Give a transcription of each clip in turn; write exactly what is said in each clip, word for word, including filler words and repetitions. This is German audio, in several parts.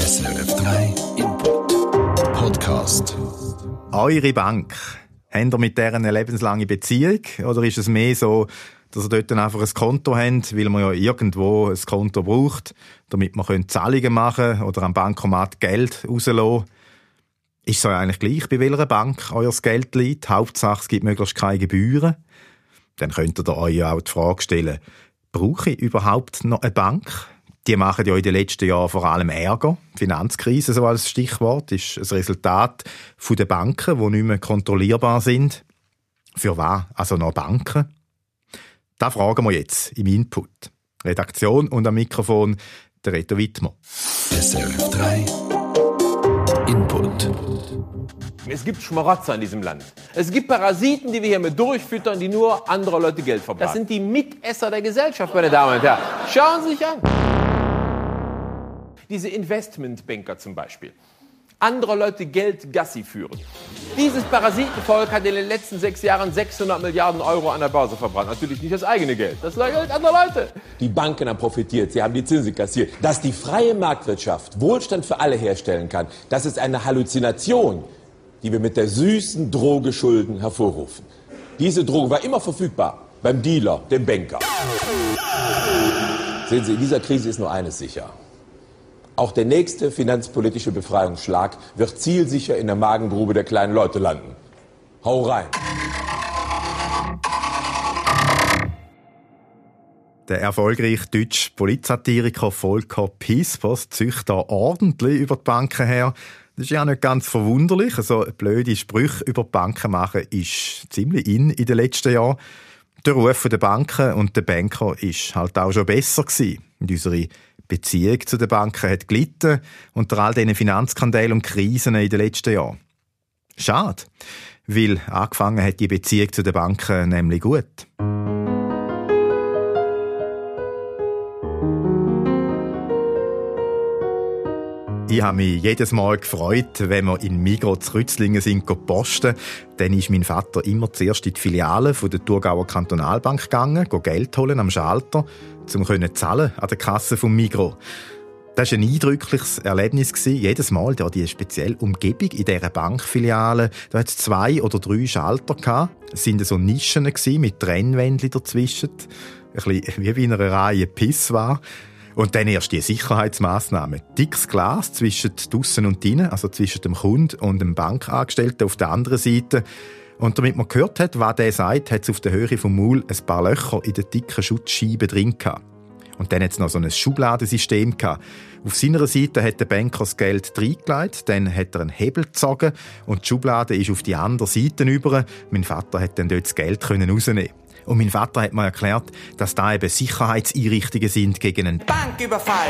S R F drei Input Podcast. Eure Bank, habt ihr mit der eine lebenslange Beziehung? Oder ist es mehr so, dass ihr dort einfach ein Konto habt, weil man ja irgendwo ein Konto braucht, damit man Zahlungen machen kann oder am Bankomat Geld rauslassen? Ist es euch eigentlich gleich, bei welcher Bank euer Geld liegt? Hauptsache, es gibt möglichst keine Gebühren. Dann könnt ihr euch auch die Frage stellen, brauche ich überhaupt noch eine Bank? Die machen ja in den letzten Jahren vor allem Ärger. Finanzkrise, so als Stichwort, ist ein Resultat von den Banken, die nicht mehr kontrollierbar sind. Für was? Also noch Banken? Das fragen wir jetzt im Input. Redaktion und am Mikrofon der Reto Wittmer. S R F drei Input. Es gibt Schmarotzer in diesem Land. Es gibt Parasiten, die wir hier mit durchfüttern, die nur andere Leute Geld verbraten. Das sind die Mitesser der Gesellschaft, meine Damen und Herren. Schauen Sie sich an. Diese Investmentbanker zum Beispiel. Andere Leute Geld Gassi führen. Dieses Parasitenvolk hat in den letzten sechs Jahren sechshundert Milliarden Euro an der Börse verbrannt. Natürlich nicht das eigene Geld, das Geld anderer Leute. Die Banken haben profitiert, sie haben die Zinsen kassiert. Dass die freie Marktwirtschaft Wohlstand für alle herstellen kann, das ist eine Halluzination, die wir mit der süßen Droge Schulden hervorrufen. Diese Droge war immer verfügbar beim Dealer, dem Banker. Sehen Sie, in dieser Krise ist nur eines sicher. Auch der nächste finanzpolitische Befreiungsschlag wird zielsicher in der Magengrube der kleinen Leute landen. Hau rein! Der erfolgreiche deutsche Politsatiriker Volker Pispers züchtet da ordentlich über die Banken her. Das ist ja nicht ganz verwunderlich. Also blöde Sprüche über die Banken machen ist ziemlich in in den letzten Jahren. Der Ruf der Banken und der Banker ist halt auch schon besser gewesen. Und unsere Beziehung zu den Banken hat gelitten unter all diesen Finanzskandalen und Krisen in den letzten Jahren. Schade, weil angefangen hat die Beziehung zu den Banken nämlich gut. Ich habe mich jedes Mal gefreut, wenn wir in Migros zu Rützlingen sind, posten. Dann ist mein Vater immer zuerst in die Filiale von der Thurgauer Kantonalbank gegangen, Geld holen am Schalter, um zahlen an der Kasse vom Migros. Das war ein eindrückliches Erlebnis. Jedes Mal da die spezielle Umgebung in dieser Bankfiliale. Da hat es zwei oder drei Schalter gehabt. Es waren so Nischen mit Trennwänden dazwischen. Ein bisschen wie bei einer Reihe Pisswar. Und dann erst die Sicherheitsmaßnahmen. Dickes Glas zwischen draussen und drinnen, also zwischen dem Kunden und dem Bankangestellten auf der anderen Seite. Und damit man gehört hat, was der sagt, hat es auf der Höhe vom Maul ein paar Löcher in den dicken Schutzscheiben drin gehabt. Und dann hat es noch so ein Schubladensystem gehabt. Auf seiner Seite hat der Banker das Geld reingelegt, dann hat er einen Hebel gezogen und die Schublade ist auf die andere Seite über. Mein Vater hat dann dort das Geld rausnehmen. Und mein Vater hat mir erklärt, dass da eben Sicherheitseinrichtungen sind gegen einen Banküberfall.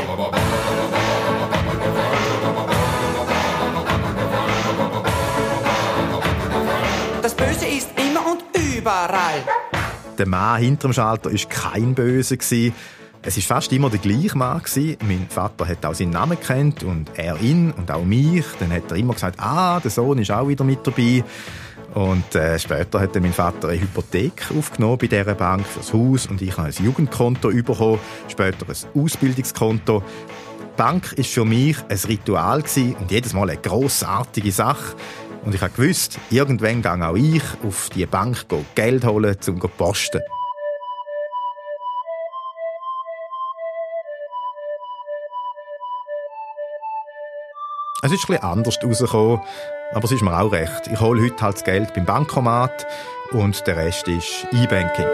Das Böse ist immer und überall. Der Mann hinter dem Schalter war kein Böse. Es war fast immer der gleiche Mann. Mein Vater hat auch seinen Namen gekannt und er ihn und auch mich. Dann hat er immer gesagt, ah, der Sohn ist auch wieder mit dabei. Und äh, später hat mein Vater eine Hypothek aufgenommen bei dieser Bank fürs Haus und ich habe ein Jugendkonto bekommen, später ein Ausbildungskonto. Die Bank war für mich ein Ritual und jedes Mal eine grossartige Sache. Und ich habe gewusst, irgendwann gehe auch ich auf die Bank Geld holen, um zu posten. Es ist ein bisschen anders rausgekommen, aber es ist mir auch recht. Ich hole heute halt das Geld beim Bankomat und der Rest ist E-Banking.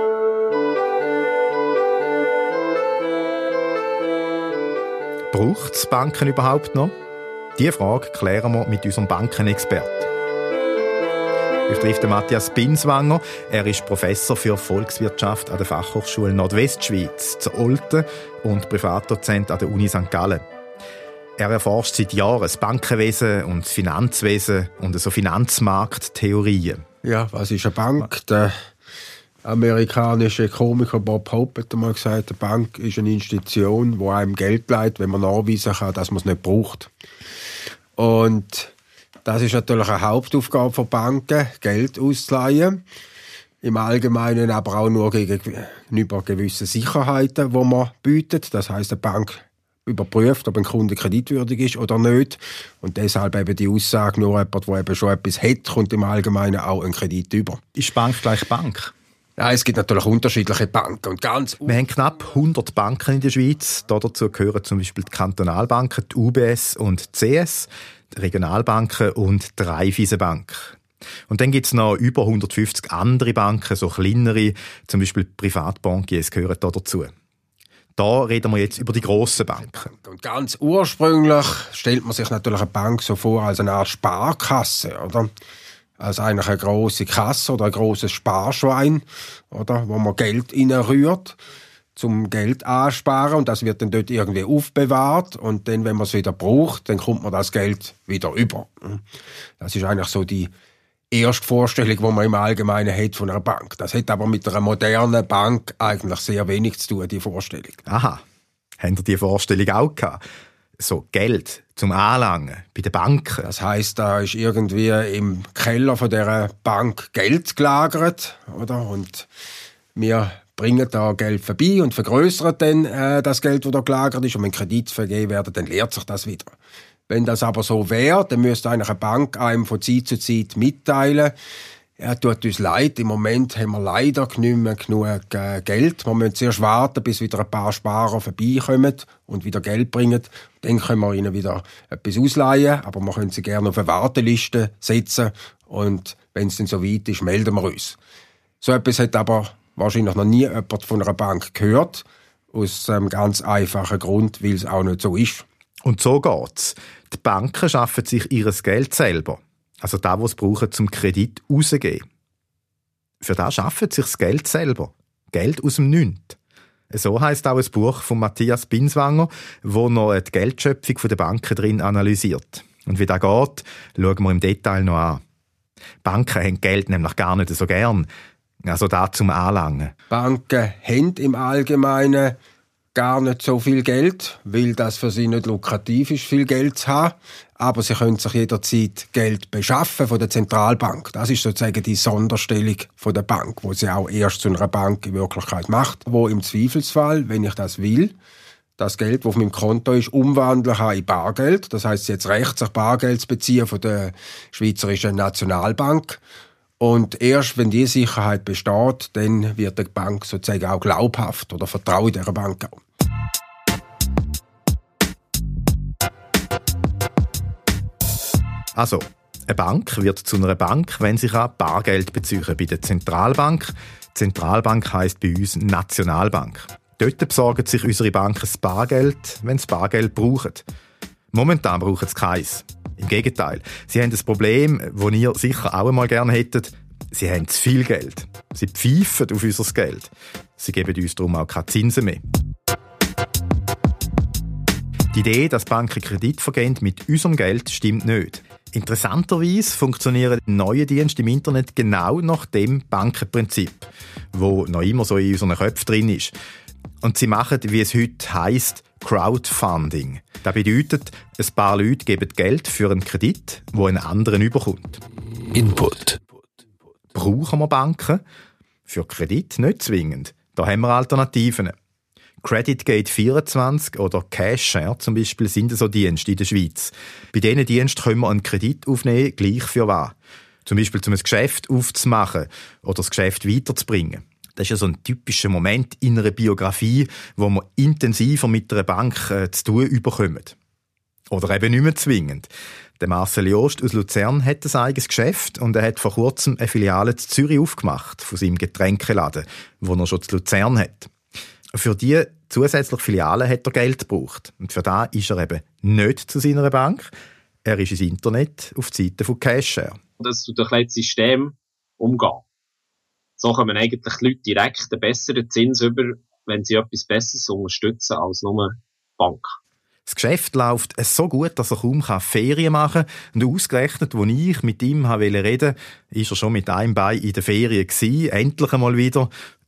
Braucht es Banken überhaupt noch? Diese Frage klären wir mit unserem Bankenexperten. Ich treffe Matthias Binswanger. Er ist Professor für Volkswirtschaft an der Fachhochschule Nordwestschweiz zu Olten und Privatdozent an der Uni Sankt Gallen. Er erforscht seit Jahren das Bankenwesen und das Finanzwesen und so Finanzmarkttheorien. Ja, was ist eine Bank? Der amerikanische Komiker Bob Hope hat einmal gesagt, eine Bank ist eine Institution, die einem Geld leiht, wenn man nachweisen kann, dass man es nicht braucht. Und das ist natürlich eine Hauptaufgabe von Banken, Geld auszuleihen. Im Allgemeinen aber auch nur gegenüber gewissen Sicherheiten, die man bietet. Das heisst, eine Bank überprüft, ob ein Kunde kreditwürdig ist oder nicht. Und deshalb eben die Aussage, nur jemand, der eben schon etwas hat, kommt im Allgemeinen auch einen Kredit über. Ist Bank gleich Bank? Ja, es gibt natürlich unterschiedliche Banken. Und ganz Wir haben knapp hundert Banken in der Schweiz. Dazu gehören zum Beispiel die Kantonalbanken, die U B S und die C S, die Regionalbanken und die Raiffeisenbank. Und dann gibt es noch über hundertfünfzig andere Banken, so kleinere, zum Beispiel Privatbankiers gehören da dazu. Da reden wir jetzt über die grossen Banken. Und ganz ursprünglich stellt man sich natürlich eine Bank so vor als eine Art Sparkasse, oder? Als eigentlich eine grosse Kasse oder ein grosses Sparschwein, oder? Wo man Geld reinrührt, zum Geld ansparen, und das wird dann dort irgendwie aufbewahrt, und dann, wenn man es wieder braucht, dann kommt man das Geld wieder über. Das ist eigentlich so die erste Vorstellung, die man im Allgemeinen hat von einer Bank. Das hat aber mit einer modernen Bank eigentlich sehr wenig zu tun, die Vorstellung. Aha, haben Sie die Vorstellung auch gehabt? So Geld zum Anlangen bei den Banken? Das heisst, da ist irgendwie im Keller von dieser Bank Geld gelagert, oder? Und wir bringen da Geld vorbei und vergrößern dann äh, das Geld, das da gelagert ist. Und wenn Kredite vergeben werden, dann leert sich das wieder. Wenn das aber so wäre, dann müsste eigentlich eine Bank einem von Zeit zu Zeit mitteilen, ja, tut uns leid, im Moment haben wir leider nicht mehr genug äh, Geld. Wir müssen zuerst warten, bis wieder ein paar Sparer vorbeikommen und wieder Geld bringen. Dann können wir ihnen wieder etwas ausleihen, aber wir können sie gerne auf eine Warteliste setzen, und wenn es dann so weit ist, melden wir uns. So etwas hat aber wahrscheinlich noch nie jemand von einer Bank gehört, aus einem ganz einfachen Grund, weil es auch nicht so ist. Und so geht's. Die Banken schaffen sich ihr Geld selber. Also das, was sie brauchen, zum Kredit rauszugeben. Für das schaffen sie sich das Geld selber. Geld aus dem Nichts. So heisst auch ein Buch von Matthias Binswanger, wo noch die Geldschöpfung der Banken drin analysiert. Und wie das geht, schauen wir im Detail noch an. Banken haben Geld nämlich gar nicht so gern. Also da zum Anlangen. Banken haben im Allgemeinen gar nicht so viel Geld, weil das für sie nicht lukrativ ist, viel Geld zu haben. Aber sie können sich jederzeit Geld beschaffen von der Zentralbank. Das ist sozusagen die Sonderstellung von der Bank, wo sie auch erst zu einer Bank in Wirklichkeit macht, wo im Zweifelsfall, wenn ich das will, das Geld, das auf meinem Konto ist, umwandeln kann in Bargeld. Das heisst, jetzt recht, sich Bargeld zu beziehen von der Schweizerischen Nationalbank. Und erst wenn diese Sicherheit besteht, dann wird die Bank sozusagen auch glaubhaft oder vertraue dieser Bank auch. Also, eine Bank wird zu einer Bank, wenn sie Bargeld beziehen bei der Zentralbank. Zentralbank heisst bei uns Nationalbank. Dort besorgen sich unsere Banken das Bargeld, wenn sie Bargeld brauchen. Momentan brauchen sie keins. Im Gegenteil, sie haben das Problem, das ihr sicher auch einmal gerne hättet. Sie haben zu viel Geld. Sie pfeifen auf unser Geld. Sie geben uns darum auch keine Zinsen mehr. Die Idee, dass Banken Kredit vergeben mit unserem Geld, stimmt nicht. Interessanterweise funktionieren neue Dienste im Internet genau nach dem Bankenprinzip, wo noch immer so in unseren Köpfen drin ist. Und sie machen, wie es heute heisst, Crowdfunding. Das bedeutet, ein paar Leute geben Geld für einen Kredit, wo ein anderen überkommt. Input. Brauchen wir Banken? Für Kredit nicht zwingend. Da haben wir Alternativen. Creditgate vierundzwanzig oder Cashshare zum Beispiel sind so Dienste in der Schweiz. Bei diesen Diensten können wir einen Kredit aufnehmen, gleich für was. Zum Beispiel, um ein Geschäft aufzumachen oder das Geschäft weiterzubringen. Das ist ja so ein typischer Moment in einer Biografie, wo man intensiver mit einer Bank äh, zu tun bekommt. Oder eben nicht mehr zwingend. Der Marcel Jost aus Luzern hat ein eigenes Geschäft und er hat vor kurzem eine Filiale in Zürich aufgemacht, von seinem Getränkeladen, wo er schon in Luzern hat. Für diese zusätzliche Filiale hat er Geld gebraucht. Und für das ist er eben nicht zu seiner Bank. Er ist ins Internet auf die Seite von Cashshare. Das tut durch das System umgehen. So kommen eigentlich die Leute direkt einen besseren Zins über, wenn sie etwas Besseres unterstützen als nur die Bank. Das Geschäft läuft so gut, dass er kaum Ferien machen kann. Und ausgerechnet, als ich mit ihm reden wollte, war er schon mit einem Bein in der Ferien gewesen, endlich einmal wieder.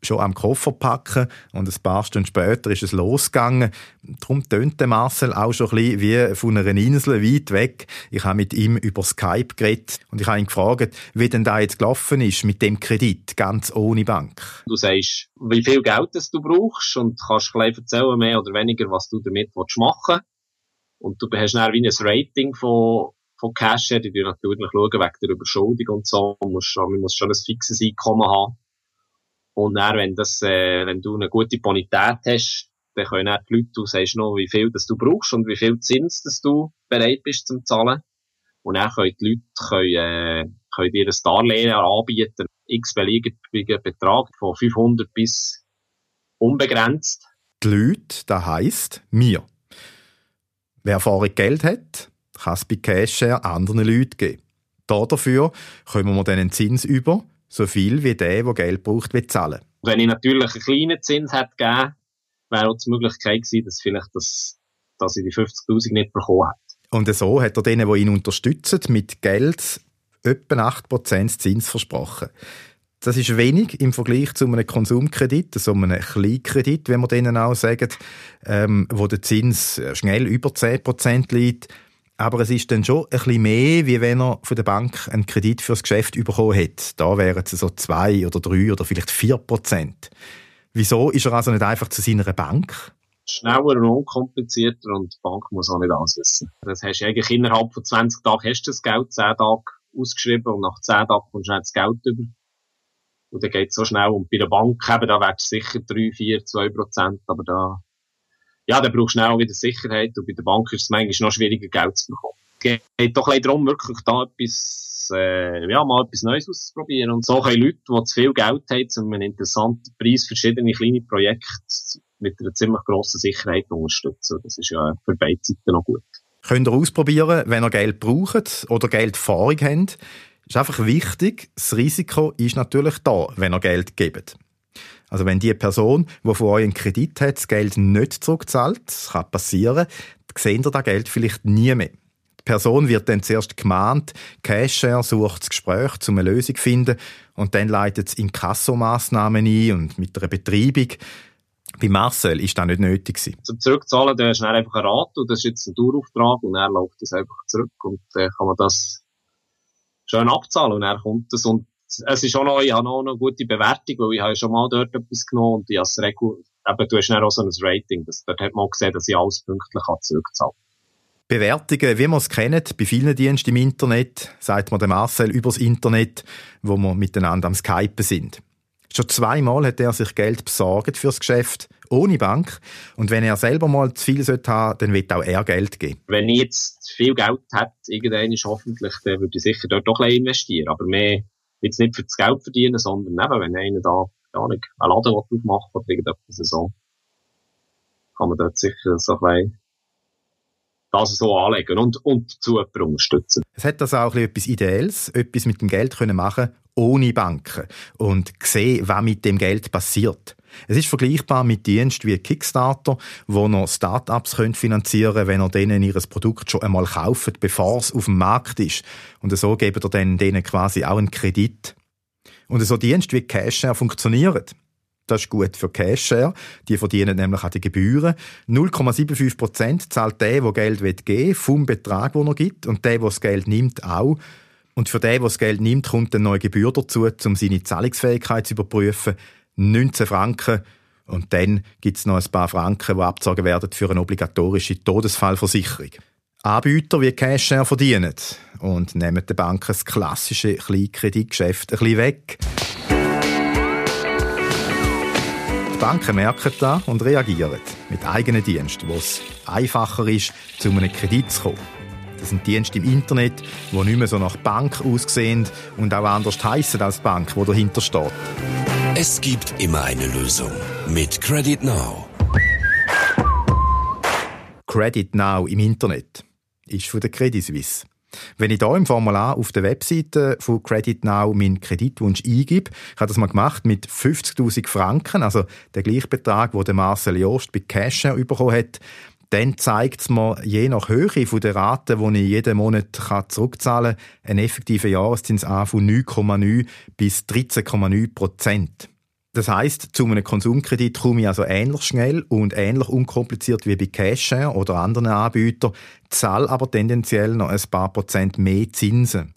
schon am Koffer packen und ein paar Stunden später ist es losgegangen. Darum tönt der Marcel auch schon ein bisschen wie von einer Insel weit weg. Ich habe mit ihm über Skype geredet und ich habe ihn gefragt, wie denn da jetzt gelaufen ist mit dem Kredit, ganz ohne Bank. Du sagst, wie viel Geld das du brauchst und kannst gleich erzählen, mehr oder weniger, was du damit machen willst. Und du hast dann wie ein Rating von, von Cashier, die du natürlich schauen wegen der Überschuldung und so. Du musst schon, man muss schon ein fixes Einkommen haben. Und dann, wenn das, äh, wenn du eine gute Bonität hast, dann können dann die Leute, du sagst noch, wie viel das du brauchst und wie viel Zins das du bereit bist zum zahlen. Und dann können die Leute, können, äh, können dir ein Darlehen anbieten, x beliebigen Betrag von fünfhundert bis unbegrenzt. Die Leute, das heisst, wir. Wer Erfahrung Geld hat, kann es bei Cashshare anderen Leuten geben. Dafür kommen wir dann einen Zins über, so viel wie der, der Geld braucht, will zahlen. Wenn ich natürlich einen kleinen Zins hätte gegeben, wäre auch die Möglichkeit gewesen, dass vielleicht das, dass ich die fünfzigtausend nicht bekommen hätte. Und so hat er denen, die ihn unterstützen, mit Geld etwa acht Prozent Zins versprochen. Das ist wenig im Vergleich zu einem Konsumkredit, so einem Kleinkredit, wie wir denen auch sagen, ähm, wo der Zins schnell über zehn Prozent liegt. Aber es ist dann schon ein bisschen mehr, wie wenn er von der Bank einen Kredit fürs Geschäft bekommen hätte. Da wären es so zwei oder drei oder vielleicht vier Prozent. Wieso ist er also nicht einfach zu seiner Bank? Schneller und unkomplizierter und die Bank muss auch nicht alles wissen. Das hast du eigentlich innerhalb von zwanzig Tagen hast du das Geld, zehn Tage ausgeschrieben und nach zehn Tagen kommst du das Geld über. Und dann geht es so schnell. Und bei der Bank eben, da wärst du sicher drei, vier, zwei Prozent, aber da ja, dann brauchst du schnell auch wieder Sicherheit und bei der Bank ist es manchmal noch schwieriger, Geld zu bekommen. Es geht doch ein darum, wirklich da etwas, äh, ja, mal etwas Neues auszuprobieren. Und so können Leute, die zu viel Geld haben, zu einem interessanten Preis verschiedene kleine Projekte mit einer ziemlich grossen Sicherheit unterstützen. Das ist ja für beide Seiten noch gut. Könnt ihr ausprobieren, wenn ihr Geld braucht oder Geld Erfahrung habt. Ist einfach wichtig, das Risiko ist natürlich da, wenn ihr Geld gebt. Also wenn die Person, die von euch einen Kredit hat, das Geld nicht zurückzahlt, das kann passieren, dann seht ihr das Geld vielleicht nie mehr. Die Person wird dann zuerst gemahnt, Cashshare sucht das Gespräch, um eine Lösung zu finden und dann leitet es Inkassomassnahmen ein und mit einer Betreibung. Bei Marcel war das nicht nötig gewesen. Zum Zurückzahlen, da hast du dann einfach einen Rat und das ist jetzt ein Dauerauftrag und dann läuft das einfach zurück und dann kann man das schön abzahlen und dann kommt das und es ist auch noch, ich habe auch noch eine gute Bewertung, weil ich habe schon mal dort etwas genommen und ich als Regel, eben, du hast dann auch so ein Rating, das, dort hat man auch gesehen, dass ich alles pünktlich zurückzahlen kann. Bewertungen, wie wir es kennen, bei vielen Diensten im Internet, sagt man dem Marcel übers Internet, wo wir miteinander am Skypen sind. Schon zweimal hat er sich Geld besorgt fürs Geschäft, ohne Bank. Und wenn er selber mal zu viel haben sollte, dann wird auch er Geld geben. Wenn ich jetzt viel Geld hätte, irgendwann ist hoffentlich, dann würde ich sicher dort doch ein bisschen investieren. Aber mehr jetzt nicht für das Geld verdienen, sondern eben, wenn einer da, ja nicht, einen Laden aufmacht oder irgendetwas so, kann man dort sicher so ein bisschen das so anlegen und, und zu jemandem unterstützen. Es hat also auch etwas Ideelles, etwas mit dem Geld können machen ohne Banken und sehen, was mit dem Geld passiert. Es ist vergleichbar mit Diensten wie Kickstarter, wo noch Start-ups finanzieren können, wenn ihr denen ihr Produkt schon einmal kauft, bevor es auf dem Markt ist. Und so geben ihr dann denen quasi auch einen Kredit. Und so Dienste wie Cashshare funktionieren. Das ist gut für Cashshare. Die verdienen nämlich an den Gebühren. null Komma fünfundsiebzig Prozent zahlt der, der Geld geben will, vom Betrag, den er gibt. Und der, der das Geld nimmt, auch. Und für den, der das Geld nimmt, kommt eine neue Gebühr dazu, um seine Zahlungsfähigkeit zu überprüfen. neunzehn Franken. Und dann gibt es noch ein paar Franken, die abgezogen werden für eine obligatorische Todesfallversicherung. Anbieter wie Cashshare verdienen und nehmen den Banken das klassische Kleinkreditgeschäft ein bisschen weg. Die Banken merken das und reagieren mit eigenen Diensten, wo es einfacher ist, zu einem Kredit zu kommen. Das sind Dienste im Internet, die nicht mehr so nach Bank aussehen und auch anders heissen als die Bank, die dahinter steht. Es gibt immer eine Lösung. Mit Credit Now. Credit Now im Internet ist von der Credit Suisse. Wenn ich hier im Formular auf der Webseite von Credit Now meinen Kreditwunsch eingebe, ich habe das mal gemacht mit fünfzigtausend Franken, also der gleiche Betrag, den Marcel Jost bei Cashshare bekommen hat, dann zeigt es mir je nach Höhe der Rate, die ich jeden Monat zurückzahlen kann, einen effektiven Jahreszins an von neun Komma neun bis dreizehn Komma neun Prozent. Das heisst, zu einem Konsumkredit komme ich also ähnlich schnell und ähnlich unkompliziert wie bei Cashshare oder anderen Anbietern, zahle aber tendenziell noch ein paar Prozent mehr Zinsen.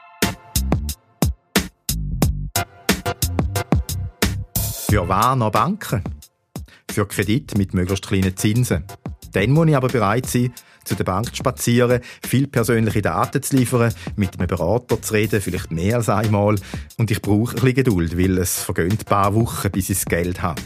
Für was noch Banken? Für Kredite mit möglichst kleinen Zinsen. Dann muss ich aber bereit sein, zu der Bank zu spazieren, viel persönliche Daten zu liefern, mit einem Berater zu reden, vielleicht mehr als einmal. Und ich brauche ein bisschen Geduld, weil es vergehen ein paar Wochen, bis ich das Geld habe.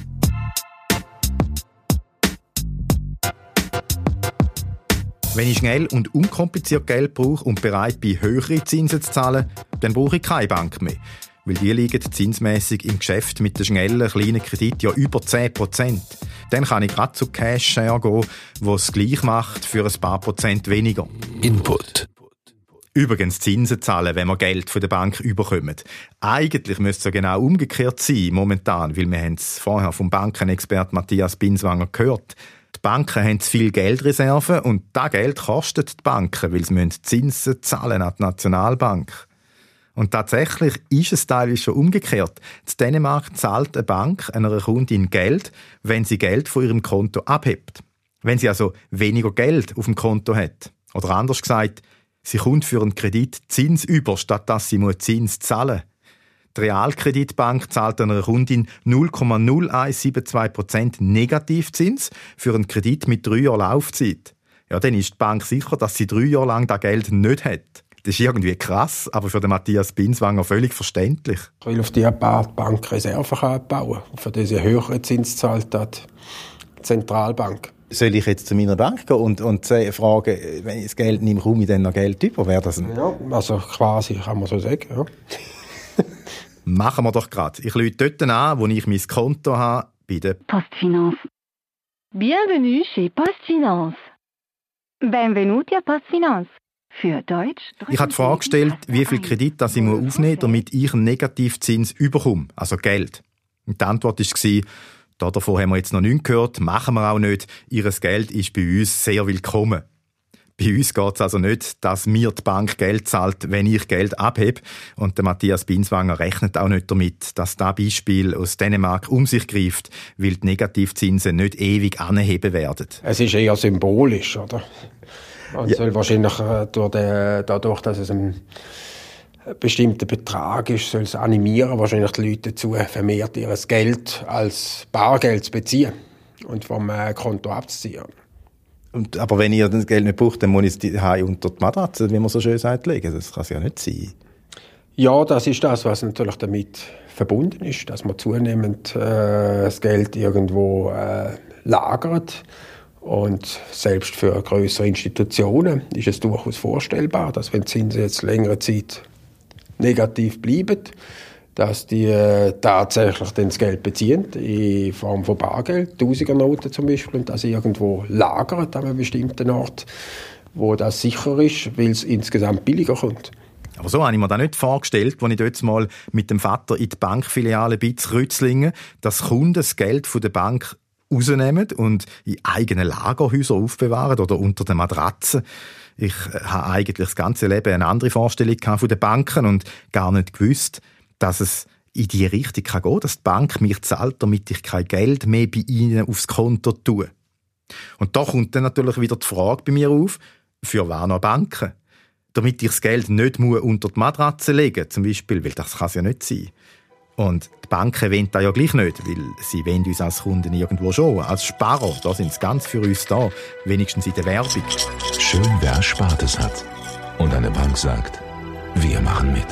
Wenn ich schnell und unkompliziert Geld brauche und bereit bin, höhere Zinsen zu zahlen, dann brauche ich keine Bank mehr. Weil die liegen zinsmässig im Geschäft mit den schnellen, kleinen Krediten ja über zehn Prozent. Dann kann ich gerade zu Cashshare gehen, wo es gleich macht für ein paar Prozent weniger. Input. Übrigens Zinsen zahlen, wenn wir Geld von der Bank überkommen. Eigentlich müsste es ja genau umgekehrt sein, momentan, weil wir haben es vorher vom Bankenexperten Matthias Binswanger gehört. Die Banken haben zu viel Geldreserven und das Geld kostet die Banken, weil sie Zinsen zahlen an die Nationalbank. Und tatsächlich ist es teilweise schon umgekehrt. In Dänemark zahlt eine Bank einer Kundin Geld, wenn sie Geld von ihrem Konto abhebt. Wenn sie also weniger Geld auf dem Konto hat. Oder anders gesagt, sie kommt für einen Kredit Zins über, statt dass sie Zins zahlen muss. Die Realkreditbank zahlt einer Kundin null Komma null eins sieben zwei Prozent Negativzins für einen Kredit mit drei Jahren Laufzeit. Ja, dann ist die Bank sicher, dass sie drei Jahre lang das Geld nicht hat. Das ist irgendwie krass, aber für den Matthias Binswanger völlig verständlich. Weil auf die Art die Bank Reserven abbauen kann. Für diese höheren Zins zahlt die Zentralbank. Soll ich jetzt zu meiner Bank gehen und, und fragen, wenn ich das Geld nehme, komme ich dann noch Geld über? Wäre das ein... Ja, also quasi kann man so sagen, ja. Machen wir doch gerade. Ich rufe dort an, wo ich mein Konto habe, bei der PostFinance. Bienvenue chez PostFinance. Benvenuti a PostFinance. Für Deutsch. Ich habe die Frage gestellt, wie viel Kredit das ich aufnehmen muss, damit ich einen Negativzins überkomme, also Geld. Und die Antwort war, davon haben wir jetzt noch nichts gehört, machen wir auch nicht. Ihr Geld ist bei uns sehr willkommen. Bei uns geht es also nicht, dass mir die Bank Geld zahlt, wenn ich Geld abhebe. Und der Matthias Binswanger rechnet auch nicht damit, dass das Beispiel aus Dänemark um sich greift, weil die Negativzinsen nicht ewig anheben werden. Es ist eher symbolisch, oder? Und ja. Soll wahrscheinlich durch den, dadurch, dass es ein bestimmter Betrag ist, soll es animieren, wahrscheinlich die Leute dazu, vermehrt ihr Geld als Bargeld zu beziehen und vom Konto abzuziehen. Und, aber wenn ihr das Geld nicht braucht, dann muss ich es die unter die Matratze, wie man so schön sagt, legen. Das kann es ja nicht sein. Ja, das ist das, was natürlich damit verbunden ist, dass man zunehmend äh, das Geld irgendwo äh, lagert. Und selbst für grössere Institutionen ist es durchaus vorstellbar, dass wenn die Zinsen jetzt längere Zeit negativ bleiben, dass die äh, tatsächlich dann das Geld beziehen, in Form von Bargeld, Tausigernoten zum Beispiel, und das irgendwo lagern an einem bestimmten Ort, wo das sicher ist, weil es insgesamt billiger kommt. Aber so habe ich mir das nicht vorgestellt, als ich dort mal mit dem Vater in die Bankfiliale bin, in Rützlingen, dass Kunden das Geld von der Bank rausnehmen und in eigenen Lagerhäusern aufbewahren oder unter den Matratzen. Ich habe eigentlich das ganze Leben eine andere Vorstellung von den Banken und gar nicht gewusst, dass es in die Richtung gehen kann, dass die Bank mich zahlt, damit ich kein Geld mehr bei ihnen aufs Konto tue. Und da kommt dann natürlich wieder die Frage bei mir auf, für was noch Banken? Damit ich das Geld nicht unter die Matratze legen muss, zum Beispiel, weil das kann es ja nicht sein. Und die Banken wollen das ja gleich nicht, weil sie wollen uns als Kunden irgendwo schon, als Sparer, da sind sie ganz für uns da, wenigstens in der Werbung. Schön, wer Erspartes hat. Und eine Bank sagt, wir machen mit.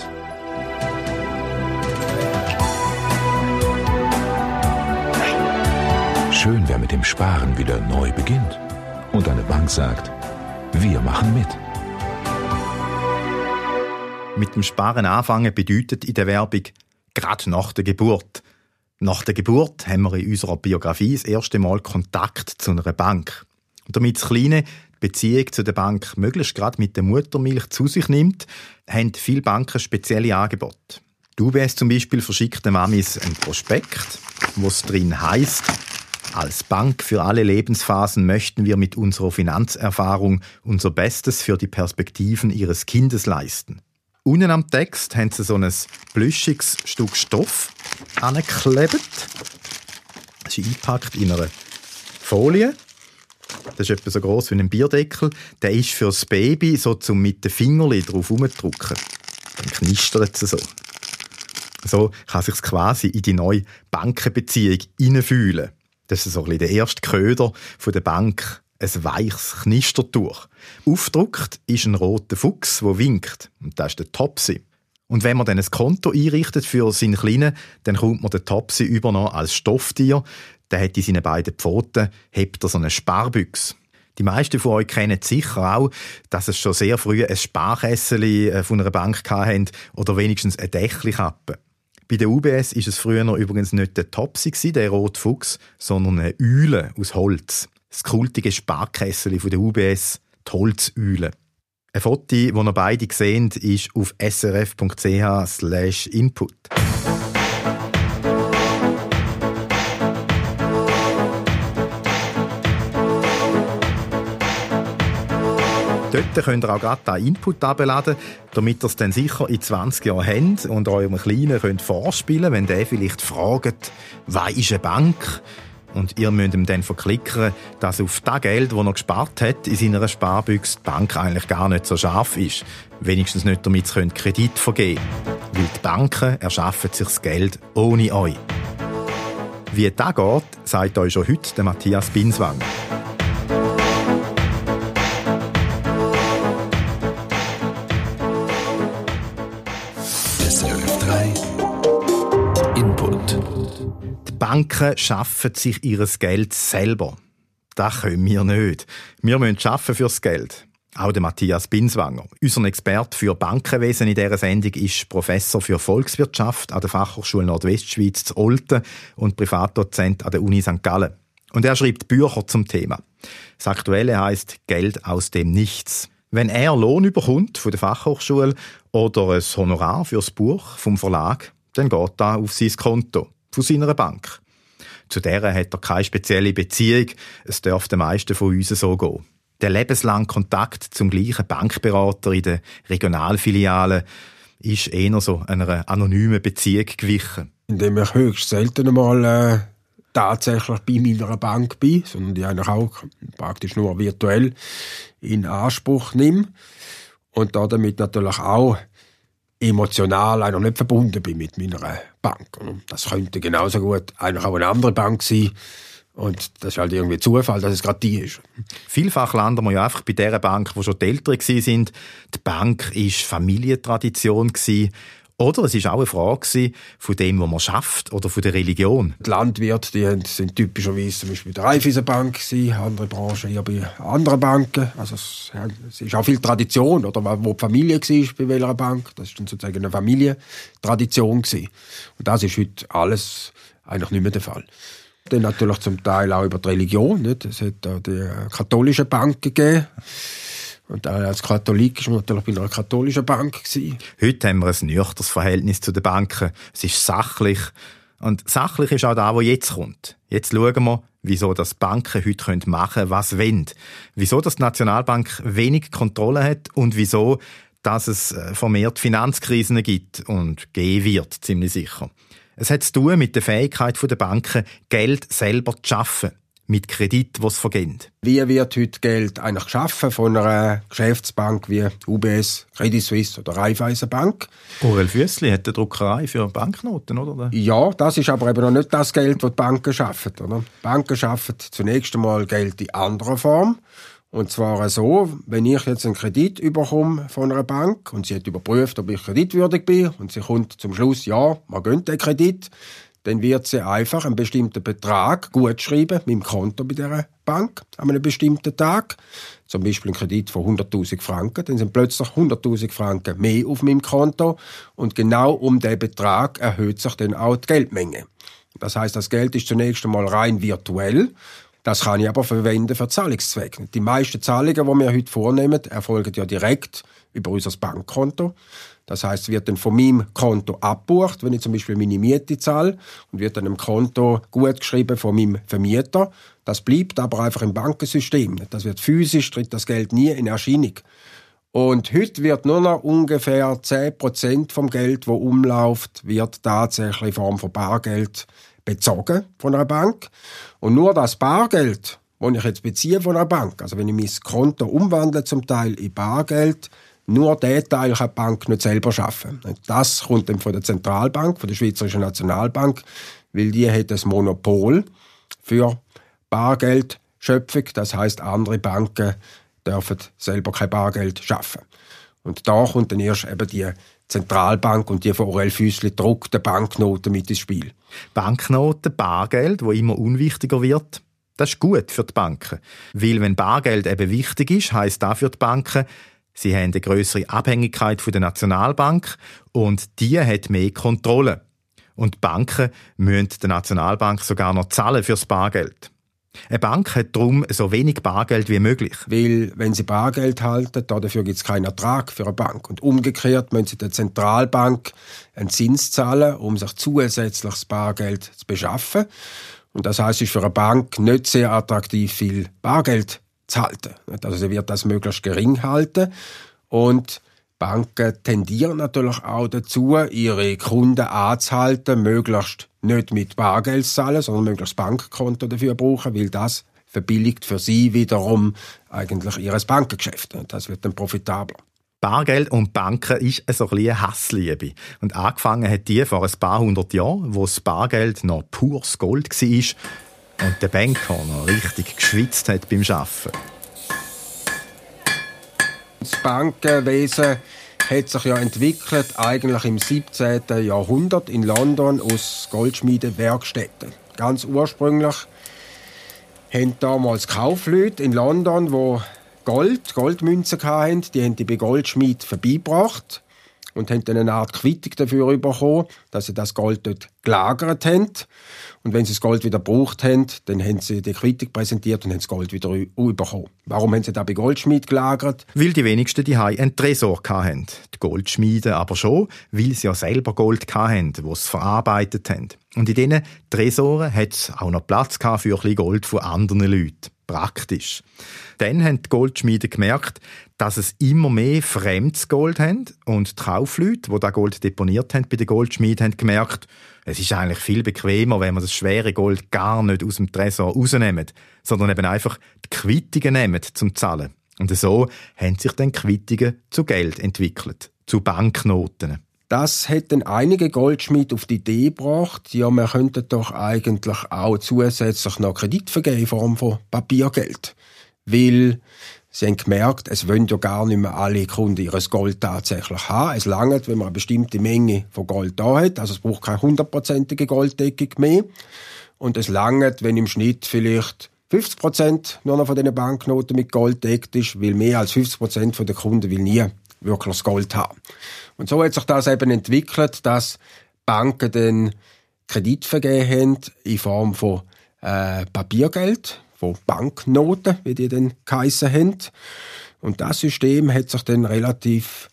Schön, wer mit dem Sparen wieder neu beginnt. Und eine Bank sagt, wir machen mit. Mit dem Sparen anfangen bedeutet in der Werbung gerade nach der Geburt. Nach der Geburt haben wir in unserer Biografie das erste Mal Kontakt zu einer Bank. Und damit das Kleine die Beziehung zu der Bank möglichst gerade mit der Muttermilch zu sich nimmt, haben viele Banken spezielle Angebote. Die U B S zum Beispiel verschickt den Mamis einen Prospekt, wo es drin heisst: Als Bank für alle Lebensphasen möchten wir mit unserer Finanzerfahrung unser Bestes für die Perspektiven Ihres Kindes leisten. Unten am Text haben sie so ein plüschiges Stück Stoff. angeklebt. Das ist eingepackt in einer Folie. Das ist etwa so gross wie ein Bierdeckel. Der ist für das Baby so zum mit den Fingerchen drauf herumdrücken. Dann knistert es so. So kann sich quasi in die neue Bankenbeziehung hineinfühlen. Das ist so ein bisschen der erste Köder von der Bank. Ein weiches Knistertuch. Aufgedruckt ist ein roter Fuchs, der winkt. Und das ist der Topsy. Und wenn man dann ein Konto einrichtet für seinen Kleinen, dann kommt man den Topsy über noch als Stofftier. Der hat in seinen beiden Pfoten hebt er so eine Sparbüchse. Die meisten von euch kennen sicher auch, dass es schon sehr früh ein Sparkässeli von einer Bank hatten oder wenigstens eine Dächelkappe. Bei der U B S war es früher noch übrigens nicht der Topsy, der rote Fuchs, sondern eine Eule aus Holz. Das kultige Sparkässeli von der U B S, die Holzeule. Ein Foto, das ihr beide seht, ist auf srf.ch slash input. Dort könnt ihr auch gerade diesen Input herunterladen, damit ihr es dann sicher in zwanzig Jahren habt und eurem Kleinen könnt vorspielen, wenn der vielleicht fragt, was ist eine Bank? Und ihr müsst ihm dann verklickern, dass auf das Geld, das er gespart hat, in seiner Sparbüchse die Bank eigentlich gar nicht so scharf ist. Wenigstens nicht, damit sie Kredit vergeben können. Weil die Banken erschaffen sich das Geld ohne euch. Wie das geht, sagt euch schon heute der Matthias Binswanger. S R F drei Input. Die Banken schaffen sich ihr Geld selber. Das können wir nicht. Wir müssen arbeiten fürs Geld. Auch der Matthias Binswanger, unser Experte für Bankenwesen in dieser Sendung, ist Professor für Volkswirtschaft an der Fachhochschule Nordwestschweiz zu Olten und Privatdozent an der Uni Sankt Gallen. Und er schreibt Bücher zum Thema. Das Aktuelle heisst «Geld aus dem Nichts». Wenn er Lohn bekommt von der Fachhochschule oder ein Honorar fürs Buch vom Verlag, dann geht das auf sein Konto von seiner Bank. Zu der hat er keine spezielle Beziehung. Es dürfte den meisten von uns so gehen. Der lebenslange Kontakt zum gleichen Bankberater in der Regionalfiliale ist eher so einer anonymen Beziehung gewichen. Indem ich höchst selten einmal äh, tatsächlich bei meiner Bank bin, sondern die eigentlich auch praktisch nur virtuell in Anspruch nehme und da damit natürlich auch emotional eigentlich nicht verbunden bin mit meiner Bank. Das könnte genauso gut eigentlich auch eine andere Bank sein. Und das ist halt irgendwie Zufall, dass es gerade die ist. Vielfach landen wir ja einfach bei der Bank, wo schon die Eltern waren. Die Bank war Familientradition. Oder es war auch eine Frage von dem, was man schafft, oder von der Religion. Die Landwirte die sind typischerweise zum Beispiel bei der Raiffeisenbank, andere Branchen eher bei anderen Banken. Also es, es ist auch viel Tradition, oder wo die Familie war, bei welcher Bank. Das war dann sozusagen eine Familientradition. Und das ist heute alles eigentlich nicht mehr der Fall. Dann natürlich zum Teil auch über die Religion. Nicht? Es hat da die katholische Bank gegeben. Und als Katholik war man natürlich bei einer katholischen Bank gewesen. Heute haben wir ein nüchternes Verhältnis zu den Banken. Es ist sachlich. Und sachlich ist auch das, was jetzt kommt. Jetzt schauen wir, wieso das Banken heute machen können, was wollen. Wieso dass die Nationalbank wenig Kontrolle hat und wieso dass es vermehrt Finanzkrisen gibt und geben wird, ziemlich sicher. Es hat zu tun mit der Fähigkeit der Banken, Geld selber zu schaffen. Mit Kredit, die es vergeht. Wie wird heute Geld eigentlich geschaffen von einer Geschäftsbank wie U B S, Credit Suisse oder Raiffeisenbank? Aurel Füssli hat eine Druckerei für Banknoten, oder? Ja, das ist aber eben noch nicht das Geld, das die Banken schaffen. Oder? Die Banken schaffen zunächst einmal Geld in anderer Form. Und zwar so, wenn ich jetzt einen Kredit bekomme von einer Bank und sie hat überprüft, ob ich kreditwürdig bin und sie kommt zum Schluss, ja, man gönnt den Kredit, dann wird sie einfach einen bestimmten Betrag gutschreiben mit dem Konto bei dieser Bank an einem bestimmten Tag. Zum Beispiel ein Kredit von hunderttausend Franken. Dann sind plötzlich hunderttausend Franken mehr auf meinem Konto. Und genau um diesen Betrag erhöht sich dann auch die Geldmenge. Das heisst, das Geld ist zunächst einmal rein virtuell. Das kann ich aber verwenden für Zahlungszwecke. Die meisten Zahlungen, die wir heute vornehmen, erfolgen ja direkt über unser Bankkonto. Das heisst, es wird dann von meinem Konto abgebucht, wenn ich zum Beispiel meine Miete zahle, und wird dann im Konto gutgeschrieben von meinem Vermieter. Das bleibt aber einfach im Bankensystem. Das wird physisch, tritt das Geld nie in Erscheinung. Und heute wird nur noch ungefähr zehn Prozent vom Geld, das umläuft, wird tatsächlich in Form von Bargeld bezogen von einer Bank. Und nur das Bargeld, das ich jetzt beziehe von einer Bank, also wenn ich mein Konto umwandle zum Teil in Bargeld, nur diesen Teil kann die Bank nicht selber schaffen. Das kommt dann von der Zentralbank, von der Schweizerischen Nationalbank, weil die hat das Monopol für Bargeldschöpfung. Das heisst, andere Banken dürfen selber kein Bargeld schaffen. Und da kommt dann erst eben die Zentralbank und die von Aurel Füssli gedruckte Banknoten mit ins Spiel. Banknoten, Bargeld, wo immer unwichtiger wird, das ist gut für die Banken. Weil wenn Bargeld eben wichtig ist, heisst das für die Banken, sie haben eine grössere Abhängigkeit von der Nationalbank und die hat mehr Kontrolle. Und die Banken müssen der Nationalbank sogar noch zahlen fürs Bargeld. Eine Bank hat darum so wenig Bargeld wie möglich. Weil, wenn sie Bargeld halten, dafür gibt es keinen Ertrag für eine Bank. Und umgekehrt müssen sie der Zentralbank einen Zins zahlen, um sich zusätzliches Bargeld zu beschaffen. Und das heisst, es ist für eine Bank nicht sehr attraktiv, viel Bargeld zu halten. Also sie wird das möglichst gering halten. Und Banken tendieren natürlich auch dazu, ihre Kunden anzuhalten, möglichst nicht mit Bargeld zu zahlen, sondern möglichst Bankkonto dafür brauchen, weil das verbilligt für sie wiederum eigentlich ihr Bankengeschäft. Das wird dann profitabler. Bargeld und Banken ist so ein bisschen eine Hassliebe. Und angefangen hat die vor ein paar hundert Jahren, wo das Bargeld noch pures Gold war und der Banker noch richtig geschwitzt hat beim Arbeiten. Das Bankenwesen hat sich ja entwickelt, eigentlich im siebzehnten Jahrhundert in London aus Goldschmiedewerkstätten. Ganz ursprünglich haben damals Kaufleute in London, die Gold, Goldmünzen hatten, die haben die bei Goldschmied vorbeigebracht und haben dann eine Art Quittung dafür bekommen, dass sie das Gold dort gelagert haben. Und wenn sie das Gold wieder gebraucht haben, dann haben sie die Quittung präsentiert und haben das Gold wieder bekommen. Warum haben sie da bei Goldschmied gelagert? Weil die wenigsten die einen Tresor hatten. Die Goldschmiede aber schon, weil sie ja selber Gold hatten, das sie verarbeitet haben. Und in diesen Tresoren hat es auch noch Platz für ein bisschen Gold von anderen Leuten. Praktisch. Dann haben die Goldschmiede gemerkt, dass es immer mehr fremdes Gold haben und die Kaufleute, die das Gold deponiert haben bei den Goldschmieden, haben gemerkt, es ist eigentlich viel bequemer, wenn man das schwere Gold gar nicht aus dem Tresor rausnehmen, sondern eben einfach die Quittungen nehmen zum Zahlen. Und so haben sich dann Quittungen zu Geld entwickelt, zu Banknoten. Das hat dann einige Goldschmiede auf die Idee gebracht, ja, wir könnten doch eigentlich auch zusätzlich noch Kredit vergeben in Form von Papiergeld. Weil sie haben gemerkt, es wollen ja gar nicht mehr alle Kunden ihr Gold tatsächlich haben. Es langt, wenn man eine bestimmte Menge von Gold da hat. Also es braucht keine hundertprozentige Golddeckung mehr. Und es langt, wenn im Schnitt vielleicht fünfzig Prozent nur noch von diesen Banknoten mit Gold deckt ist, weil mehr als fünfzig Prozent der Kunden will nie wirklich das Gold haben. Und so hat sich das eben entwickelt, dass Banken dann Kredit vergeben haben in Form von äh, Papiergeld, von Banknoten, wie die dann geheissen haben. Und das System hat sich dann relativ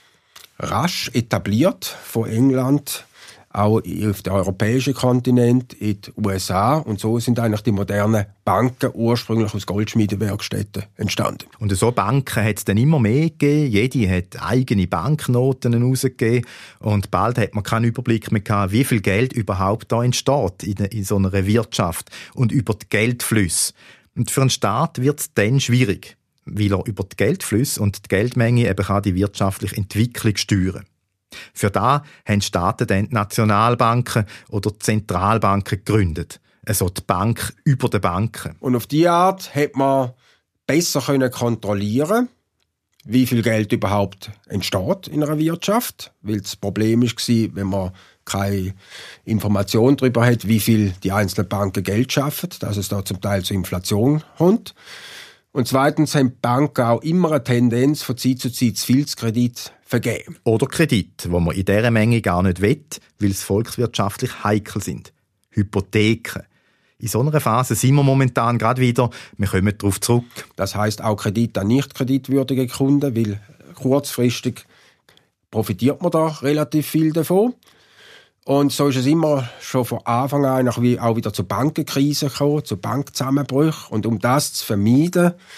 rasch etabliert, von England auch auf den europäischen Kontinent, in die U S A. Und so sind eigentlich die modernen Banken ursprünglich aus Goldschmiedewerkstätten entstanden. Und so Banken hat es dann immer mehr gegeben. Jede hat eigene Banknoten herausgegeben. Und bald hat man keinen Überblick mehr gehabt, wie viel Geld überhaupt da entsteht in, in so einer Wirtschaft und über die Geldflüsse. Und für einen Staat wird es dann schwierig, weil er über die Geldflüsse und die Geldmenge eben kann die wirtschaftliche Entwicklung steuern. Für das haben Staaten dann die Nationalbanken oder die Zentralbanken gegründet. Also die Bank über den Banken. Und auf diese Art hat man besser können kontrollieren, wie viel Geld überhaupt entsteht in einer Wirtschaft. Weil das Problem war, wenn man keine Information darüber hat, wie viel die einzelnen Banken Geld schaffen, dass es da zum Teil zur Inflation kommt. Und zweitens haben die Banken auch immer eine Tendenz, von Zeit zu Zeit zu viel Kredit vergeben. Oder Kredit, wo man in dieser Menge gar nicht will, weil sie volkswirtschaftlich heikel sind. Hypotheken. In so einer Phase sind wir momentan gerade wieder. Wir kommen darauf zurück. Das heisst auch Kredit an nicht kreditwürdige Kunden, weil kurzfristig profitiert man da relativ viel davon. Und so ist es immer schon von Anfang an auch wieder zu Bankenkrisen gekommen, zu Bankzusammenbrüchen. Und um das zu vermeiden,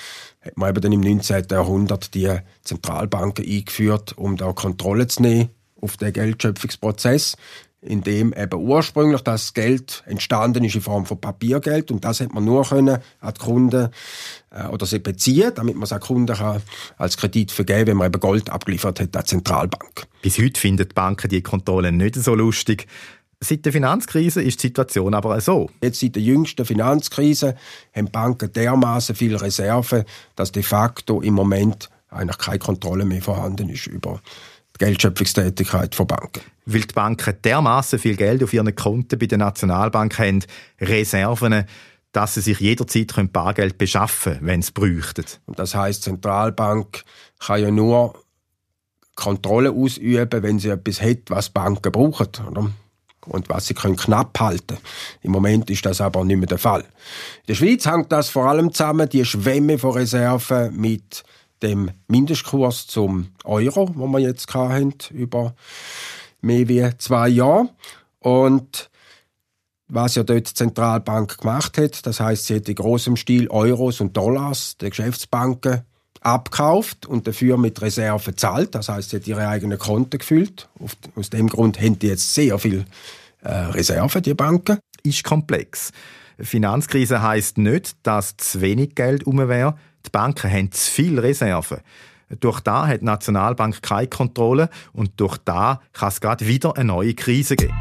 hat man eben dann im neunzehnten Jahrhundert die Zentralbanken eingeführt, um da Kontrolle zu nehmen auf den Geldschöpfungsprozess, in dem eben ursprünglich das Geld entstanden ist in Form von Papiergeld, und das hat man nur können an die Kunden äh, oder sie beziehen, damit man es an die Kunden kann als Kredit vergeben, wenn man eben Gold abgeliefert hat an die Zentralbank. Bis heute finden die Banken die Kontrolle nicht so lustig. Seit der Finanzkrise ist die Situation aber so. Jetzt seit der jüngsten Finanzkrise haben Banken dermaßen viele Reserven, dass de facto im Moment eigentlich keine Kontrolle mehr vorhanden ist über die Geldschöpfungstätigkeit von Banken. Weil die Banken dermaßen viel Geld auf ihren Konten bei der Nationalbank haben, Reserven, dass sie sich jederzeit Bargeld beschaffen können, wenn sie bräuchten. Und das heisst, die Zentralbank kann ja nur Kontrolle ausüben, wenn sie etwas hat, was Banken brauchen, oder? Und was sie können knapp halten. Im Moment ist das aber nicht mehr der Fall. In der Schweiz hängt das vor allem zusammen, die Schwemme von Reserven, mit dem Mindestkurs zum Euro, den wir jetzt hatten, über mehr wie zwei Jahre. Und was ja dort die Zentralbank gemacht hat, das heisst, sie hat in grossem Stil Euros und Dollars der Geschäftsbanken abgekauft und dafür mit Reserven gezahlt. Das heisst, sie hat ihre eigenen Konten gefüllt. Aus dem Grund haben die jetzt sehr viel äh, Reserven, die Banken. Ist komplex. Finanzkrise heisst nicht, dass zu wenig Geld rum wäre. Die Banken haben zu viel Reserven. Durch das hat die Nationalbank keine Kontrolle und durch das kann es gerade wieder eine neue Krise geben.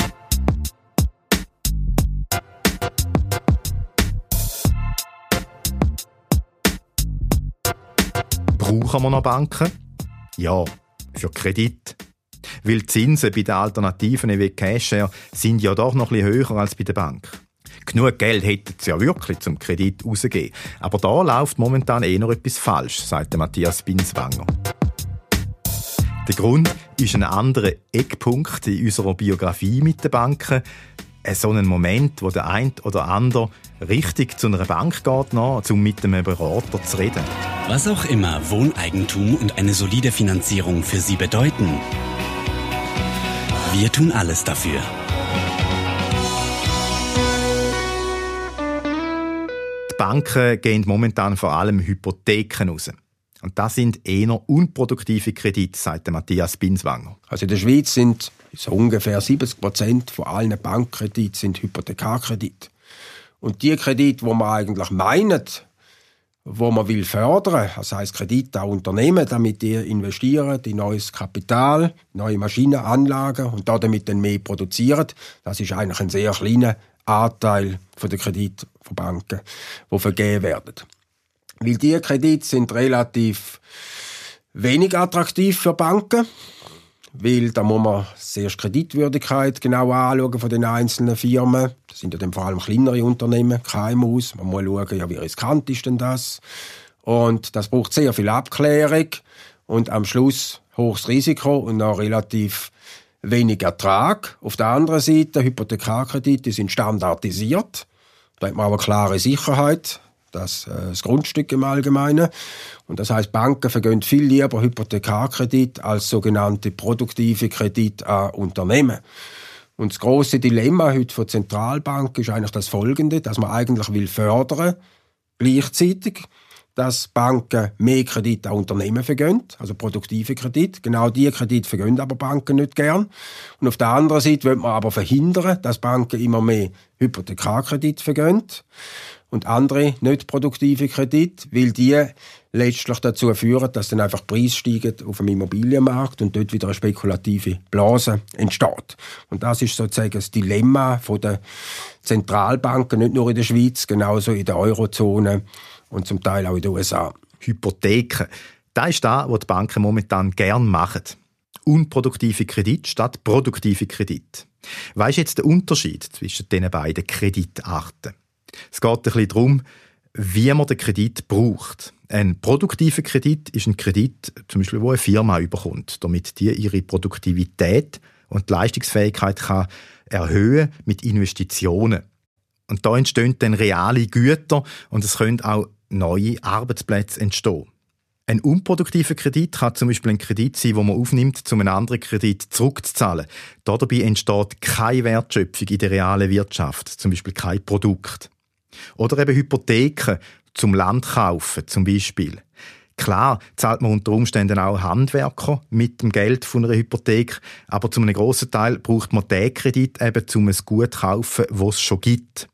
Brauchen wir noch Banken? Ja, für Kredit. Weil die Zinsen bei den Alternativen wie Cashshare sind ja doch noch ein bisschen höher als bei der Bank. Genug Geld hätten sie ja wirklich zum Kredit rauszugeben. Aber da läuft momentan eh noch etwas falsch, sagt Matthias Binswanger. Der Grund ist ein anderer Eckpunkt in unserer Biografie mit den Banken. So ein Moment, wo der eine oder andere richtig zu einer Bank geht, noch, um mit einem Berater zu reden. Was auch immer Wohneigentum und eine solide Finanzierung für Sie bedeuten, wir tun alles dafür. Die Banken geben momentan vor allem Hypotheken raus. Und das sind eher unproduktive Kredite, sagt Matthias Binswanger. Also in der Schweiz sind so ungefähr siebzig Prozent von allen Bankkrediten sind Hypothekarkredite. Und die Kredite, die man eigentlich meint, wo man will fördern, das heisst Kredite an Unternehmen, damit die investieren in neues Kapital, neue Maschinen, Anlagen und damit dann mehr produzieren, das ist eigentlich ein sehr kleiner Anteil von der Kredite von Banken, die vergeben werden. Weil diese Kredite sind relativ wenig attraktiv für Banken, weil da muss man zuerst Kreditwürdigkeit genau anschauen von den einzelnen Firmen. Das sind ja dann vor allem kleinere Unternehmen, K M Us. Man muss schauen, ja, wie riskant ist denn das? Und das braucht sehr viel Abklärung und am Schluss hohes Risiko und noch relativ wenig Ertrag. Auf der anderen Seite, Hypothekarkredite sind standardisiert. Da hat man aber klare Sicherheit. Das, äh, das Grundstück im Allgemeinen. Und das heisst, Banken vergeben viel lieber Hypothekarkredit als sogenannte produktive Kredit an Unternehmen. Und das grosse Dilemma heute von Zentralbanken ist eigentlich das folgende, dass man eigentlich will fördern, gleichzeitig, dass Banken mehr Kredite an Unternehmen vergeben, also produktive Kredite. Genau diese Kredite vergeben aber Banken nicht gern. Und auf der anderen Seite will man aber verhindern, dass Banken immer mehr Hypothekarkredite vergeben. Und andere nicht produktive Kredite, weil die letztlich dazu führen, dass dann einfach Preise steigen auf dem Immobilienmarkt und dort wieder eine spekulative Blase entsteht. Und das ist sozusagen das Dilemma der Zentralbanken, nicht nur in der Schweiz, genauso in der Eurozone und zum Teil auch in den U S A. Hypotheken. Das ist das, was die Banken momentan gern machen. Unproduktive Kredite statt produktive Kredite. Was ist jetzt der Unterschied zwischen diesen beiden Kreditarten? Es geht ein bisschen darum, wie man den Kredit braucht. Ein produktiver Kredit ist ein Kredit, zum Beispiel, wo eine Firma überkommt, damit die ihre Produktivität und die Leistungsfähigkeit kann erhöhen mit Investitionen. Und da entstehen dann reale Güter und es können auch neue Arbeitsplätze entstehen. Ein unproduktiver Kredit kann zum Beispiel ein Kredit sein, den man aufnimmt, um einen anderen Kredit zurückzuzahlen. Dabei entsteht keine Wertschöpfung in der realen Wirtschaft, zum Beispiel kein Produkt. Oder eben Hypotheken. zum Land kaufen, zum Beispiel. Klar zahlt man unter Umständen auch Handwerker mit dem Geld von einer Hypothek, aber zu einem grossen Teil braucht man den Kredit eben, um ein Gut zu kaufen, das es schon gibt.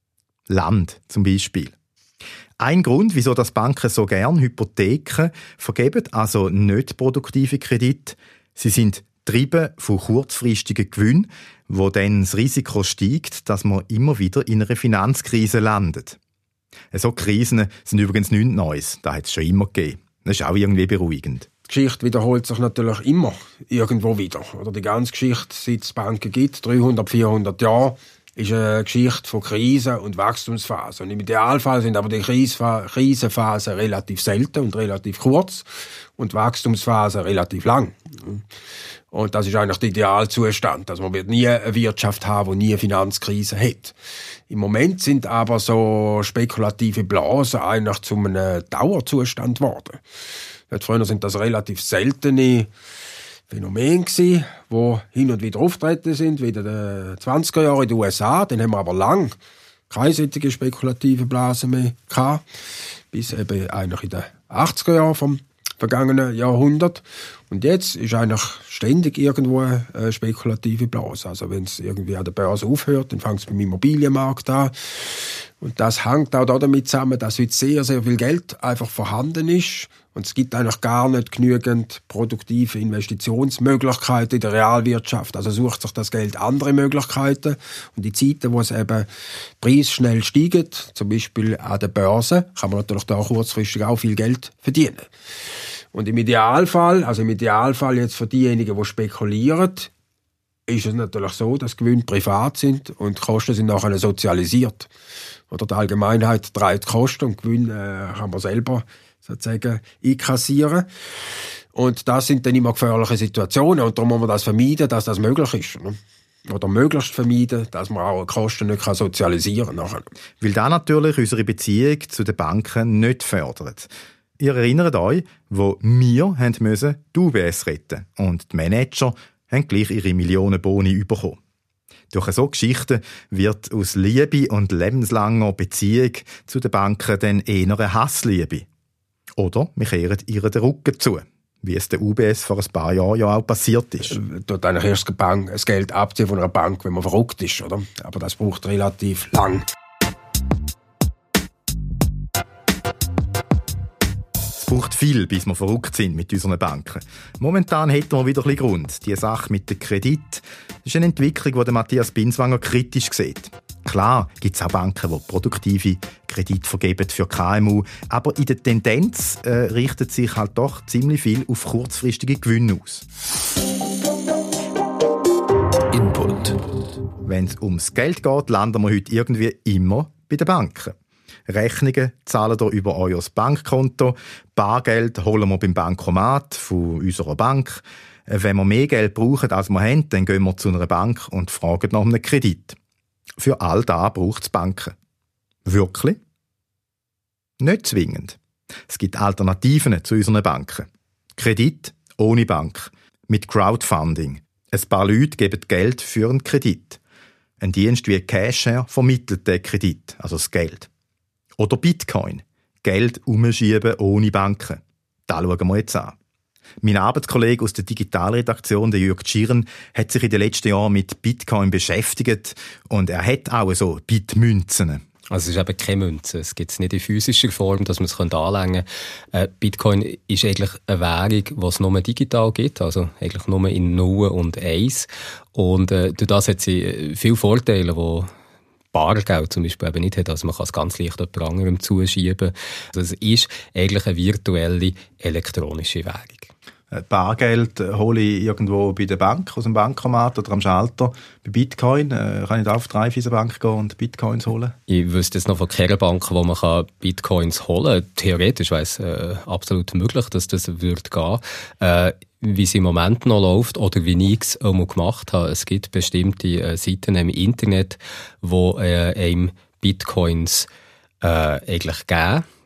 Land zum Beispiel. Ein Grund, wieso das Banken so gern Hypotheken vergeben, also nicht produktive Kredite, sie sind getrieben von kurzfristigen Gewinnen, wo dann das Risiko steigt, dass man immer wieder in einer Finanzkrise landet. So Krisen sind übrigens nichts Neues, das hat es schon immer gegeben. Das ist auch irgendwie beruhigend. Die Geschichte wiederholt sich natürlich immer irgendwo wieder. Oder die ganze Geschichte, seit es Banken gibt, dreihundert, vierhundert Jahre, ist eine Geschichte von Krisen und Wachstumsphasen. Und im Idealfall sind aber die Krisenphasen relativ selten und relativ kurz und die Wachstumsphasen relativ lang. Und das ist eigentlich der Idealzustand. Also man wird nie eine Wirtschaft haben, die nie eine Finanzkrise hat. Im Moment sind aber so spekulative Blasen eigentlich zu einem Dauerzustand geworden. Früher sind das relativ seltene Phänomen gsi, wo hin und wieder auftreten sind, wie in den zwanziger Jahren in den U S A. Dann haben wir aber lang keine solche spekulative Blasen mehr gehabt, bis eben eigentlich in den achtziger Jahren vom vergangenen Jahrhundert. Und jetzt ist eigentlich ständig irgendwo eine spekulative Blase. Also wenn es irgendwie an der Börse aufhört, dann fängt es beim Immobilienmarkt an. Und das hängt auch damit zusammen, dass heute sehr, sehr viel Geld einfach vorhanden ist. Und es gibt eigentlich gar nicht genügend produktive Investitionsmöglichkeiten in der Realwirtschaft. Also sucht sich das Geld andere Möglichkeiten. Und in Zeiten, wo es eben Preis schnell steigt, zum Beispiel an der Börse, kann man natürlich da kurzfristig auch viel Geld verdienen. Und im Idealfall, also im Idealfall jetzt für diejenigen, die spekulieren, ist es natürlich so, dass Gewinne privat sind und die Kosten sind nachher sozialisiert. Oder die Allgemeinheit trägt Kosten und Gewinne äh, kann man selber sozusagen einkassieren. Und das sind dann immer gefährliche Situationen und darum muss man das vermeiden, dass das möglich ist. Ne? Oder möglichst vermeiden, dass man auch Kosten nicht sozialisieren kann. Weil das natürlich unsere Beziehung zu den Banken nicht fördert. Ihr erinnert euch, wo wir haben müssen die U B S retten und die Manager haben gleich ihre Millionen Boni bekommen. Durch so Geschichten wird aus Liebe und lebenslanger Beziehung zu den Banken dann eher eine Hassliebe. Oder wir kehren ihr den Rücken zu, wie es der U B S vor ein paar Jahren ja auch passiert ist. Dort eigentlich erst das Geld abziehen von einer Bank, wenn man verrückt ist, oder? Aber das braucht relativ lang. Es braucht viel, bis wir verrückt sind mit unseren Banken. Momentan hätten wir wieder ein bisschen Grund. Die Sache mit dem Kredit ist eine Entwicklung, die Matthias Binswanger kritisch sieht. Klar gibt es auch Banken, die produktive Kredite vergeben für K M U, aber in der Tendenz äh, richtet sich halt doch ziemlich viel auf kurzfristige Gewinne aus. Input. Wenn es ums Geld geht, landen wir heute irgendwie immer bei den Banken. Rechnungen zahlen ihr über euer Bankkonto, Bargeld holen wir beim Bankomat von unserer Bank. Wenn wir mehr Geld brauchen, als wir haben, dann gehen wir zu einer Bank und fragen nach einem Kredit. Für all das braucht es Banken. Wirklich? Nicht zwingend. Es gibt Alternativen zu unseren Banken. Kredit ohne Bank. Mit Crowdfunding. Ein paar Leute geben Geld für einen Kredit. Ein Dienst wie Cashshare vermittelt den Kredit, also das Geld. Oder Bitcoin. Geld umschieben ohne Banken. Das schauen wir jetzt an. Mein Arbeitskollege aus der Digitalredaktion, der Jürg Tschirn, hat sich in den letzten Jahren mit Bitcoin beschäftigt und er hat auch so Bitmünzen. Also es ist eben keine Münze. Es gibt es nicht in physischer Form, dass man es anlängen kann. Äh, Bitcoin ist eigentlich eine Währung, die es nur digital gibt, also eigentlich nur in Nullen und Eins. Und äh, durch das hat sie viele Vorteile, die Bargeld zum Beispiel eben nicht hat. Also man kann es ganz leicht jemand anderem zuschieben. Also es ist eigentlich eine virtuelle elektronische Währung. Bargeld hole ich irgendwo bei der Bank, aus dem Bankomat oder am Schalter. Bei Bitcoin äh, kann ich da auf die Raiffeisenbank gehen und Bitcoins holen? Ich wüsste jetzt noch von keiner Bank, wo man kann Bitcoins holen kann. Theoretisch wäre es äh, absolut möglich, dass das würde gehen. Äh, wie es im Moment noch läuft oder wie ich es einmal gemacht habe. Es gibt bestimmte äh, Seiten im Internet, wo äh, einem Bitcoins äh, eigentlich geben.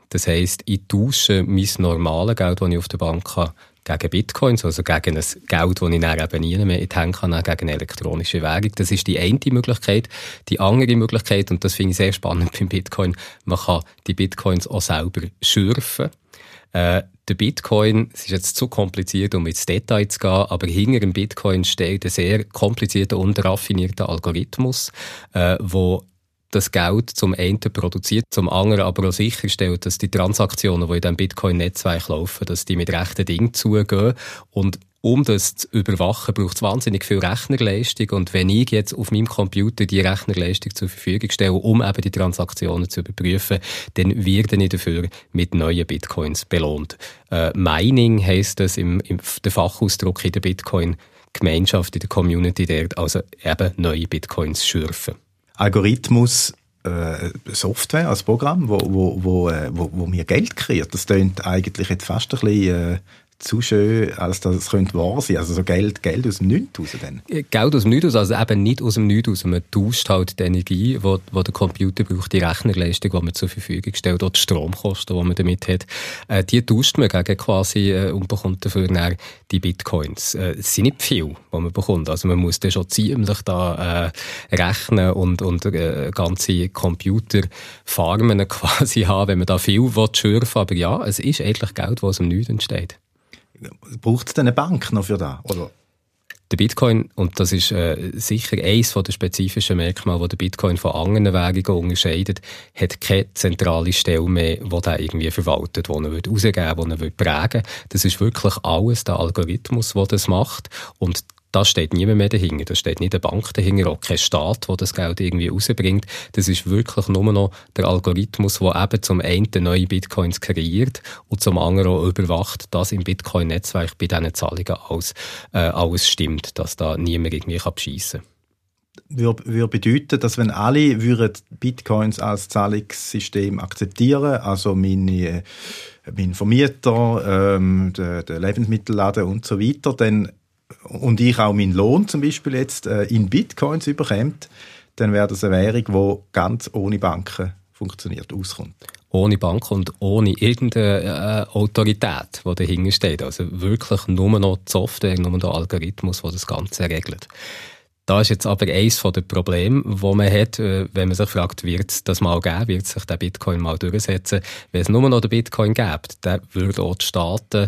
Das heisst, ich tausche mein normales Geld, das ich auf der Bank habe, gegen Bitcoins, also gegen ein Geld, das ich dann eben nie mehr in die Hände kann, gegen eine elektronische Währung. Das ist die eine Möglichkeit. Die andere Möglichkeit, und das finde ich sehr spannend beim Bitcoin, man kann die Bitcoins auch selber schürfen. Äh, der Bitcoin, es ist jetzt zu kompliziert, um ins Detail zu gehen, aber hinter dem Bitcoin steht ein sehr komplizierter und raffinierter Algorithmus, äh, wo das Geld zum einen produziert, zum anderen aber auch sicherstellt, dass die Transaktionen, die in diesem Bitcoin-Netzwerk laufen, dass die mit rechten Dingen zugehen. Und um das zu überwachen, braucht es wahnsinnig viel Rechnerleistung. Und wenn ich jetzt auf meinem Computer die Rechnerleistung zur Verfügung stelle, um eben die Transaktionen zu überprüfen, dann werde ich dafür mit neuen Bitcoins belohnt. Äh, Mining heisst das im, im der Fachausdruck in der Bitcoin-Gemeinschaft, in der Community, der also eben neue Bitcoins schürfen. Algorithmus, äh, Software, als Programm, wo, wo, wo, äh, wo, wo mir Geld kreiert. Das klingt eigentlich jetzt fast ein bisschen äh, zu schön, als dass es könnte wahr sein. Also so Geld, Geld aus dem Nichts raus dann. Geld aus dem Nichts raus, also eben nicht aus dem Nichts raus. Man tauscht halt die Energie, die, die der Computer braucht, die Rechnerleistung, die man zur Verfügung stellt, auch die Stromkosten, die man damit hat. Äh, die tauscht man gegen quasi äh, und bekommt dafür dann die Bitcoins. Äh, es sind nicht viel, die man bekommt. Also man muss dann schon ziemlich da äh, rechnen und, und äh, ganze Computerfarmen quasi haben, wenn man da viel schürfen will. Aber ja, es ist eigentlich Geld, das aus dem Nichts entsteht. Braucht es denn eine Bank noch für das? Oder? Der Bitcoin, und das ist äh, sicher eines der spezifischen Merkmale, die der Bitcoin von anderen Währungen unterscheidet, hat keine zentrale Stelle mehr, die der irgendwie verwaltet, die er herausgeben will, die er prägen will. Das ist wirklich alles der Algorithmus, der das macht. Und da steht niemand mehr dahinter. Da steht nicht eine Bank dahinter, auch kein Staat, der das Geld irgendwie rausbringt. Das ist wirklich nur noch der Algorithmus, der eben zum einen neue Bitcoins kreiert und zum anderen auch überwacht, dass im Bitcoin-Netzwerk bei diesen Zahlungen alles, äh, alles stimmt, dass da niemand irgendwie beschissen kann. Würde, würde bedeuten, dass wenn alle würden Bitcoins als Zahlungssystem akzeptieren, also meine, mein Vermieter, ähm, der, der Lebensmittelladen und so weiter, dann und ich auch meinen Lohn zum Beispiel jetzt äh, in Bitcoins überkommt, dann wäre das eine Währung, die ganz ohne Banken funktioniert, auskommt. Ohne Bank und ohne irgendeine äh, Autorität, die dahinter steht. Also wirklich nur noch die Software, nur noch der Algorithmus, der das Ganze regelt. Da ist jetzt aber eines der Probleme, wo man hat, wenn man sich fragt, wird es das mal geben, wird sich der Bitcoin mal durchsetzen. Wenn es nur noch den Bitcoin gäbe, dann würden auch die Staaten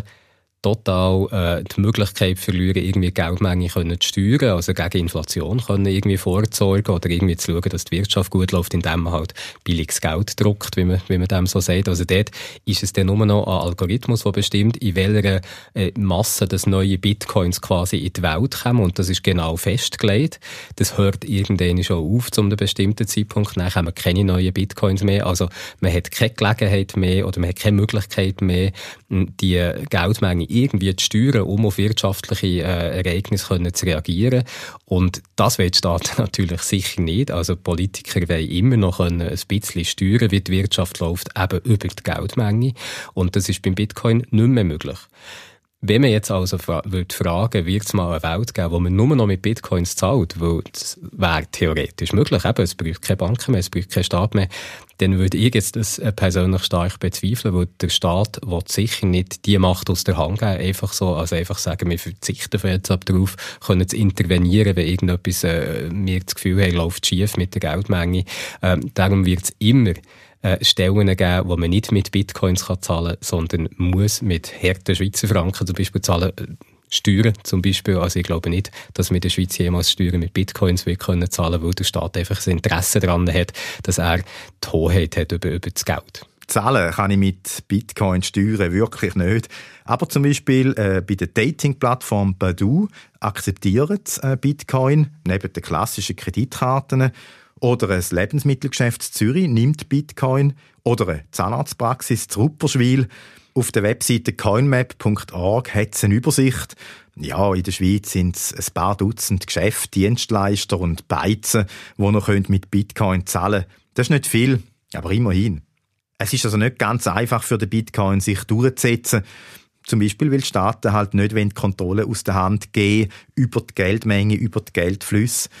total äh, die Möglichkeit verlieren, irgendwie Geldmenge können zu steuern, also gegen Inflation können irgendwie vorzusorgen oder irgendwie zu schauen, dass die Wirtschaft gut läuft, indem man halt billiges Geld druckt, wie man, wie man dem so sagt. Also dort ist es dann nur noch ein Algorithmus, der bestimmt, in welcher äh, Masse das neue Bitcoins quasi in die Welt kommen, und das ist genau festgelegt. Das hört irgendwann schon auf zu einem bestimmten Zeitpunkt, dann haben wir keine neuen Bitcoins mehr, also man hat keine Gelegenheit mehr oder man hat keine Möglichkeit mehr, die Geldmenge irgendwie zu steuern, um auf wirtschaftliche äh, Ereignisse können zu reagieren. Und das will die Staaten natürlich sicher nicht. Also Politiker wollen immer noch ein bisschen steuern, wie die Wirtschaft läuft, eben über die Geldmenge. Und das ist beim Bitcoin nicht mehr möglich. Wenn man jetzt also fra- würde fragen, wird es mal eine Welt geben, wo man nur noch mit Bitcoins zahlt, weil das wäre theoretisch möglich, eben, es braucht keine Banken mehr, es braucht keinen Staat mehr, dann würde ich jetzt das persönlich stark bezweifeln, weil der Staat will sicher nicht die Macht aus der Hand geben, einfach so, also einfach sagen, wir verzichten von jetzt ab drauf, können zu intervenieren, wenn irgendetwas, äh, wir das Gefühl haben, läuft schief mit der Geldmenge. Ähm, darum wird es immer Äh, Stellen geben, wo man nicht mit Bitcoins kann zahlen kann, sondern muss mit harten Schweizer Franken zum Beispiel zahlen, äh, Steuern zum Beispiel. Also ich glaube nicht, dass wir in der Schweiz jemals Steuern mit Bitcoins will können zahlen, weil der Staat einfach ein Interesse daran hat, dass er die Hoheit hat über, über das Geld. Zahlen kann ich mit Bitcoin steuern, wirklich nicht. Aber zum Beispiel äh, bei der Dating-Plattform Badoo akzeptiert äh, Bitcoin neben den klassischen Kreditkarten. Oder ein Lebensmittelgeschäft in Zürich nimmt Bitcoin. Oder eine Zahnarztpraxis in Rupperschwil. Auf der Webseite coinmap punkt org hat es eine Übersicht. Ja, in der Schweiz sind es ein paar Dutzend Geschäfte, Dienstleister und Beizen, die noch mit Bitcoin zahlen können. Das ist nicht viel, aber immerhin. Es ist also nicht ganz einfach für den Bitcoin, sich durchzusetzen. Zum Beispiel, weil die Staaten halt nicht die Kontrolle aus der Hand geben über die Geldmenge, über die Geldflüsse.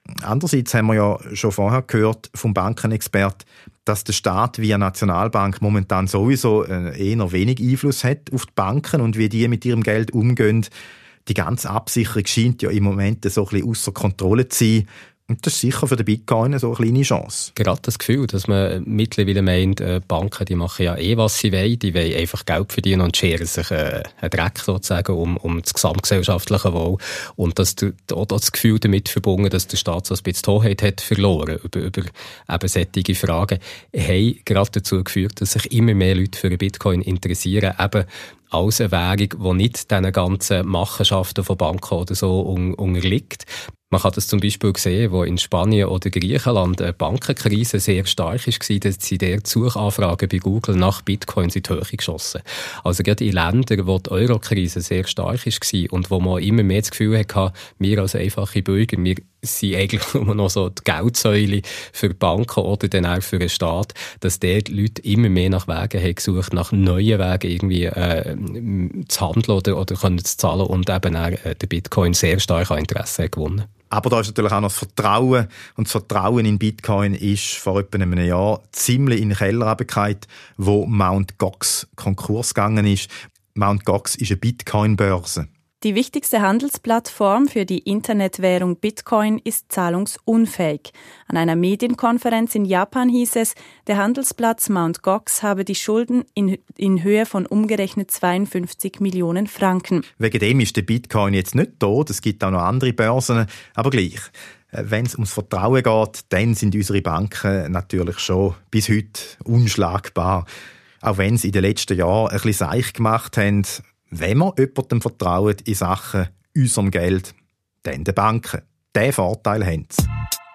Andererseits haben wir ja schon vorher gehört vom Bankenexperten, dass der Staat via Nationalbank momentan sowieso eher wenig Einfluss hat auf die Banken und wie die mit ihrem Geld umgehen. Die ganze Absicherung scheint ja im Moment so ein bisschen ausser Kontrolle zu sein. Und das ist sicher für den Bitcoin so eine kleine Chance. Gerade das Gefühl, dass man mittlerweile meint, äh, Banken die machen ja eh, was sie wollen. Die wollen einfach Geld verdienen und scheren sich äh, einen Dreck sozusagen um, um das gesamtgesellschaftliche Wohl. Und dass du, auch das Gefühl damit verbunden, dass der Staat so ein bisschen die Hoheit hat verloren über, über eben solche Fragen, haben gerade dazu geführt, dass sich immer mehr Leute für den Bitcoin interessieren, eben als eine Währung, die nicht diesen ganzen Machenschaften von Banken oder so un- unterliegt. Man kann das zum Beispiel sehen, wo in Spanien oder Griechenland eine Bankenkrise sehr stark war, dass sie dort Suchanfragen bei Google nach Bitcoin in die Höhe geschossen. Also gerade in Ländern, wo die Euro-Krise sehr stark war und wo man immer mehr das Gefühl hatte, wir als einfache Bürger, wir sind eigentlich nur noch so die Geldsäule für die Banken oder dann auch für den Staat, dass dort Leute immer mehr nach Wegen haben gesucht, nach neuen Wegen irgendwie äh, zu handeln oder, oder können zu zahlen und eben auch äh, der Bitcoin sehr stark an Interesse gewonnen. Aber da ist natürlich auch noch das Vertrauen. Und das Vertrauen in Bitcoin ist vor etwa einem Jahr ziemlich in den Keller runtergefallen, wo Mount Gox Konkurs gegangen ist. Mount Gox ist eine Bitcoin-Börse. Die wichtigste Handelsplattform für die Internetwährung Bitcoin ist zahlungsunfähig. An einer Medienkonferenz in Japan hieß es, der Handelsplatz Mount Gox habe die Schulden in, in Höhe von umgerechnet zweiundfünfzig Millionen Franken. Wegen dem ist der Bitcoin jetzt nicht tot. Es gibt auch noch andere Börsen, aber gleich. Wenn es ums Vertrauen geht, dann sind unsere Banken natürlich schon bis heute unschlagbar. Auch wenn sie in den letzten Jahren ein bisschen seich gemacht haben. Wenn wir jemandem vertrauen in Sachen unserem Geld, dann den Banken. Diesen Vorteil haben sie.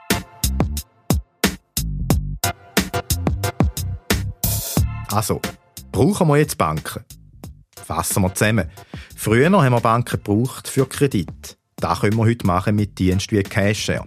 Also, brauchen wir jetzt Banken? Fassen wir zusammen. Früher haben wir Banken gebraucht für Kredit. Das können wir heute machen mit Diensten wie Cashshare.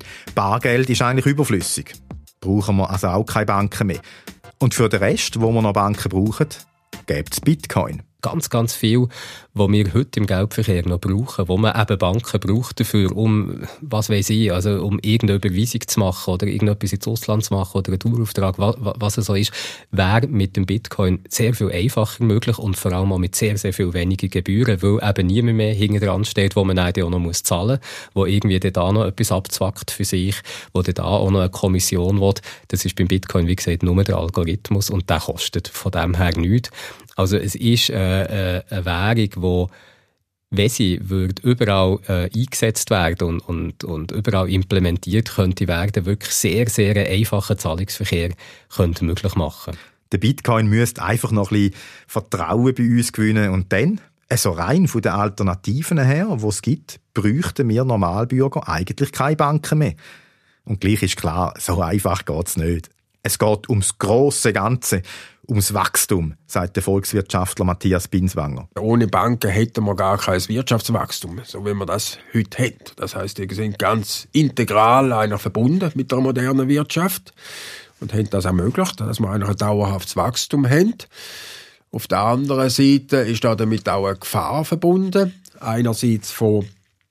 Bargeld ist eigentlich überflüssig. Brauchen wir also auch keine Banken mehr. Und für den Rest, wo wir noch Banken brauchen, gibt es Bitcoin. Ganz, ganz viel, was wir heute im Geldverkehr noch brauchen, wo man eben Banken braucht dafür, um, was weiss ich, also um irgendeine Überweisung zu machen oder irgendetwas ins Ausland zu machen oder einen Dauerauftrag, was, was es so ist, wäre mit dem Bitcoin sehr viel einfacher möglich und vor allem auch mit sehr, sehr viel weniger Gebühren, weil eben niemand mehr hinten dran steht, wo man dann auch noch muss zahlen muss, wo irgendwie da noch etwas abzwackt für sich, wo da auch noch eine Kommission will. Das ist beim Bitcoin, wie gesagt, nur der Algorithmus und der kostet von dem her nichts. Also es ist äh, äh, eine Währung, die, wenn sie würde überall äh, eingesetzt werden und, und, und überall implementiert könnte werden, wirklich sehr, sehr einen einfachen Zahlungsverkehr könnte möglich machen. Der Bitcoin müsste einfach noch ein bisschen Vertrauen bei uns gewinnen und dann, also rein von den Alternativen her, die es gibt, bräuchten wir Normalbürger eigentlich keine Banken mehr. Und gleich ist klar, so einfach geht es nicht. Es geht ums grosse Ganze, ums Wachstum, sagt der Volkswirtschaftler Matthias Binswanger. Ohne Banken hätten wir gar kein Wirtschaftswachstum, so wie wir das heute haben. Das heisst, die sind ganz integral einer verbunden mit der modernen Wirtschaft und haben das ermöglicht, dass wir ein dauerhaftes Wachstum haben. Auf der anderen Seite ist da damit auch eine Gefahr verbunden. Einerseits von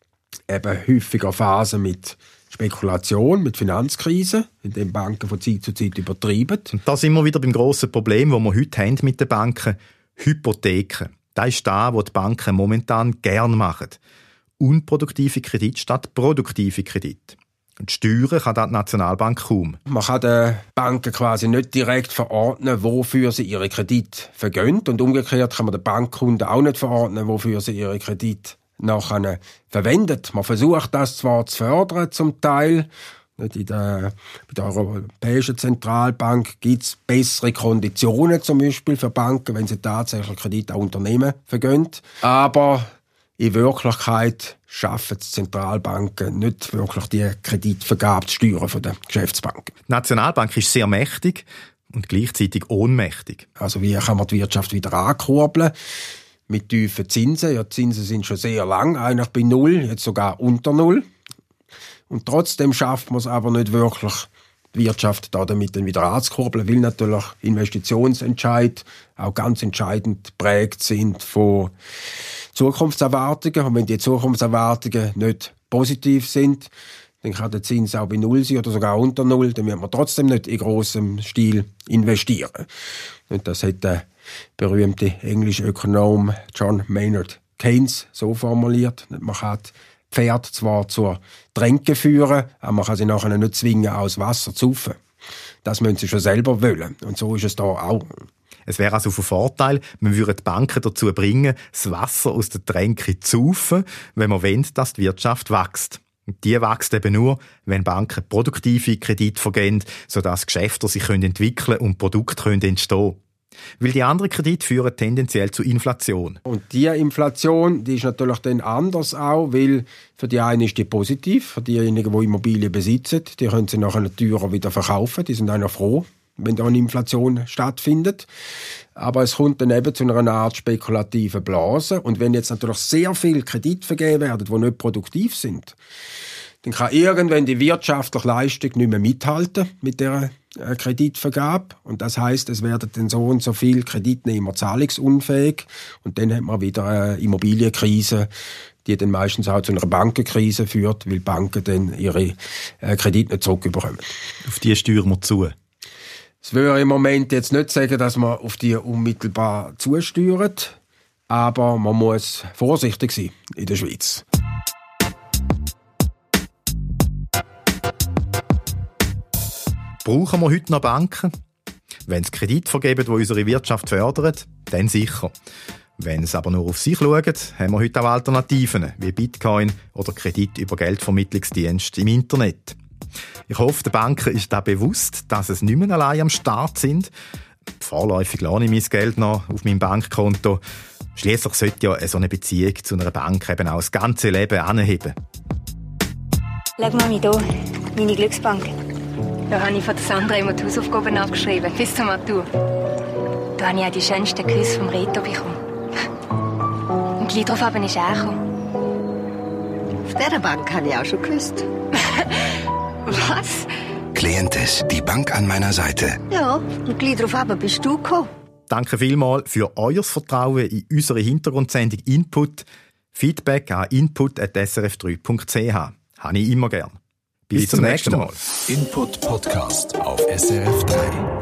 eben häufiger Phasen mit Spekulation, mit Finanzkrisen, in denen Banken von Zeit zu Zeit übertreiben. Und da sind wir wieder beim grossen Problem, das wir heute haben mit den Banken, Hypotheken. Das ist das, was die Banken momentan gerne machen. Unproduktive Kredite statt produktive Kredite. Und steuern kann das die Nationalbank kaum. Man kann den Banken quasi nicht direkt verordnen, wofür sie ihre Kredite vergeben. Und umgekehrt kann man den Bankkunden auch nicht verordnen, wofür sie ihre Kredite nachher verwendet. Man versucht das zwar zu fördern, zum Teil. In der, bei der Europäischen Zentralbank gibt es bessere Konditionen, zum Beispiel für Banken, wenn sie tatsächlich Kredite an Unternehmen vergeben. Aber in Wirklichkeit schaffen die Zentralbanken nicht wirklich die Kreditvergabe zu steuern von der Geschäftsbanken. Die Nationalbank ist sehr mächtig und gleichzeitig ohnmächtig. Also wie kann man die Wirtschaft wieder ankurbeln? Mit tiefen Zinsen. Ja, die Zinsen sind schon sehr lang, eigentlich bei Null, jetzt sogar unter Null. Und trotzdem schafft man es aber nicht wirklich, die Wirtschaft da damit dann wieder anzukurbeln, weil natürlich Investitionsentscheid auch ganz entscheidend geprägt sind von Zukunftserwartungen. Und wenn die Zukunftserwartungen nicht positiv sind, dann kann der Zins auch bei Null sein oder sogar unter Null, dann wird man trotzdem nicht in grossem Stil investieren. Und das hat der berühmte englische Ökonom John Maynard Keynes so formuliert. Man kann Pferd zwar zur Tränke führen, aber man kann sie nachher nicht zwingen, aus Wasser zu saufen. Das müssen sie schon selber wollen. Und so ist es da auch. Es wäre also von Vorteil, man würde die Banken dazu bringen, das Wasser aus der Tränke zu saufen, wenn man will, dass die Wirtschaft wächst. Und die wächst eben nur, wenn Banken produktive Kredite vergeben, sodass Geschäfte sich entwickeln und Produkte entstehen können. Weil die anderen Kredite führen tendenziell zu Inflation. Und diese Inflation, die ist natürlich dann anders auch, weil für die einen ist die positiv, für diejenigen, die Immobilien besitzen, die können sie nachher teurer wieder verkaufen, die sind auch froh, wenn da eine Inflation stattfindet. Aber es kommt dann eben zu einer Art spekulativen Blase. Und wenn jetzt natürlich sehr viel Kredite vergeben werden, die nicht produktiv sind, dann kann irgendwann die wirtschaftliche Leistung nicht mehr mithalten mit der Kreditvergabe. Und das heisst, es werden dann so und so viele Kreditnehmer zahlungsunfähig. Und dann hat man wieder eine Immobilienkrise, die dann meistens auch zu einer Bankenkrise führt, weil Banken dann ihre Kredite nicht zurückbekommen. Auf die steuern wir zu. Es würde im Moment jetzt nicht sagen, dass man auf die unmittelbar zusteuert, aber man muss vorsichtig sein in der Schweiz. Brauchen wir heute noch Banken? Wenn sie Kredite vergeben, die unsere Wirtschaft fördern, dann sicher. Wenn sie aber nur auf sich schauen, haben wir heute auch Alternativen, wie Bitcoin oder Kredit über Geldvermittlungsdienste im Internet. Ich hoffe, den Banken ist da bewusst, dass sie nicht mehr allein am Start sind. Vorläufig lasse ich mein Geld noch auf meinem Bankkonto. Schliesslich sollte ja so eine Beziehung zu einer Bank eben auch das ganze Leben anheben. Schau mal hier, meine Glücksbank. Da habe ich von Sandra immer die Hausaufgaben abgeschrieben, bis zur Matur. Da habe ich auch die schönsten Küsse vom Reto bekommen. Und gleich darauf ist er gekommen. Auf dieser Bank habe ich auch schon geküsst. Was? Klientes, die Bank an meiner Seite. Ja, und gleich darauf bist du gekommen. Danke vielmals für euer Vertrauen in unsere Hintergrundsendung Input. Feedback an input at s r f drei punkt c h. Habe ich immer gern. Bis, Bis zum nächsten Mal. Input Podcast auf S R F drei.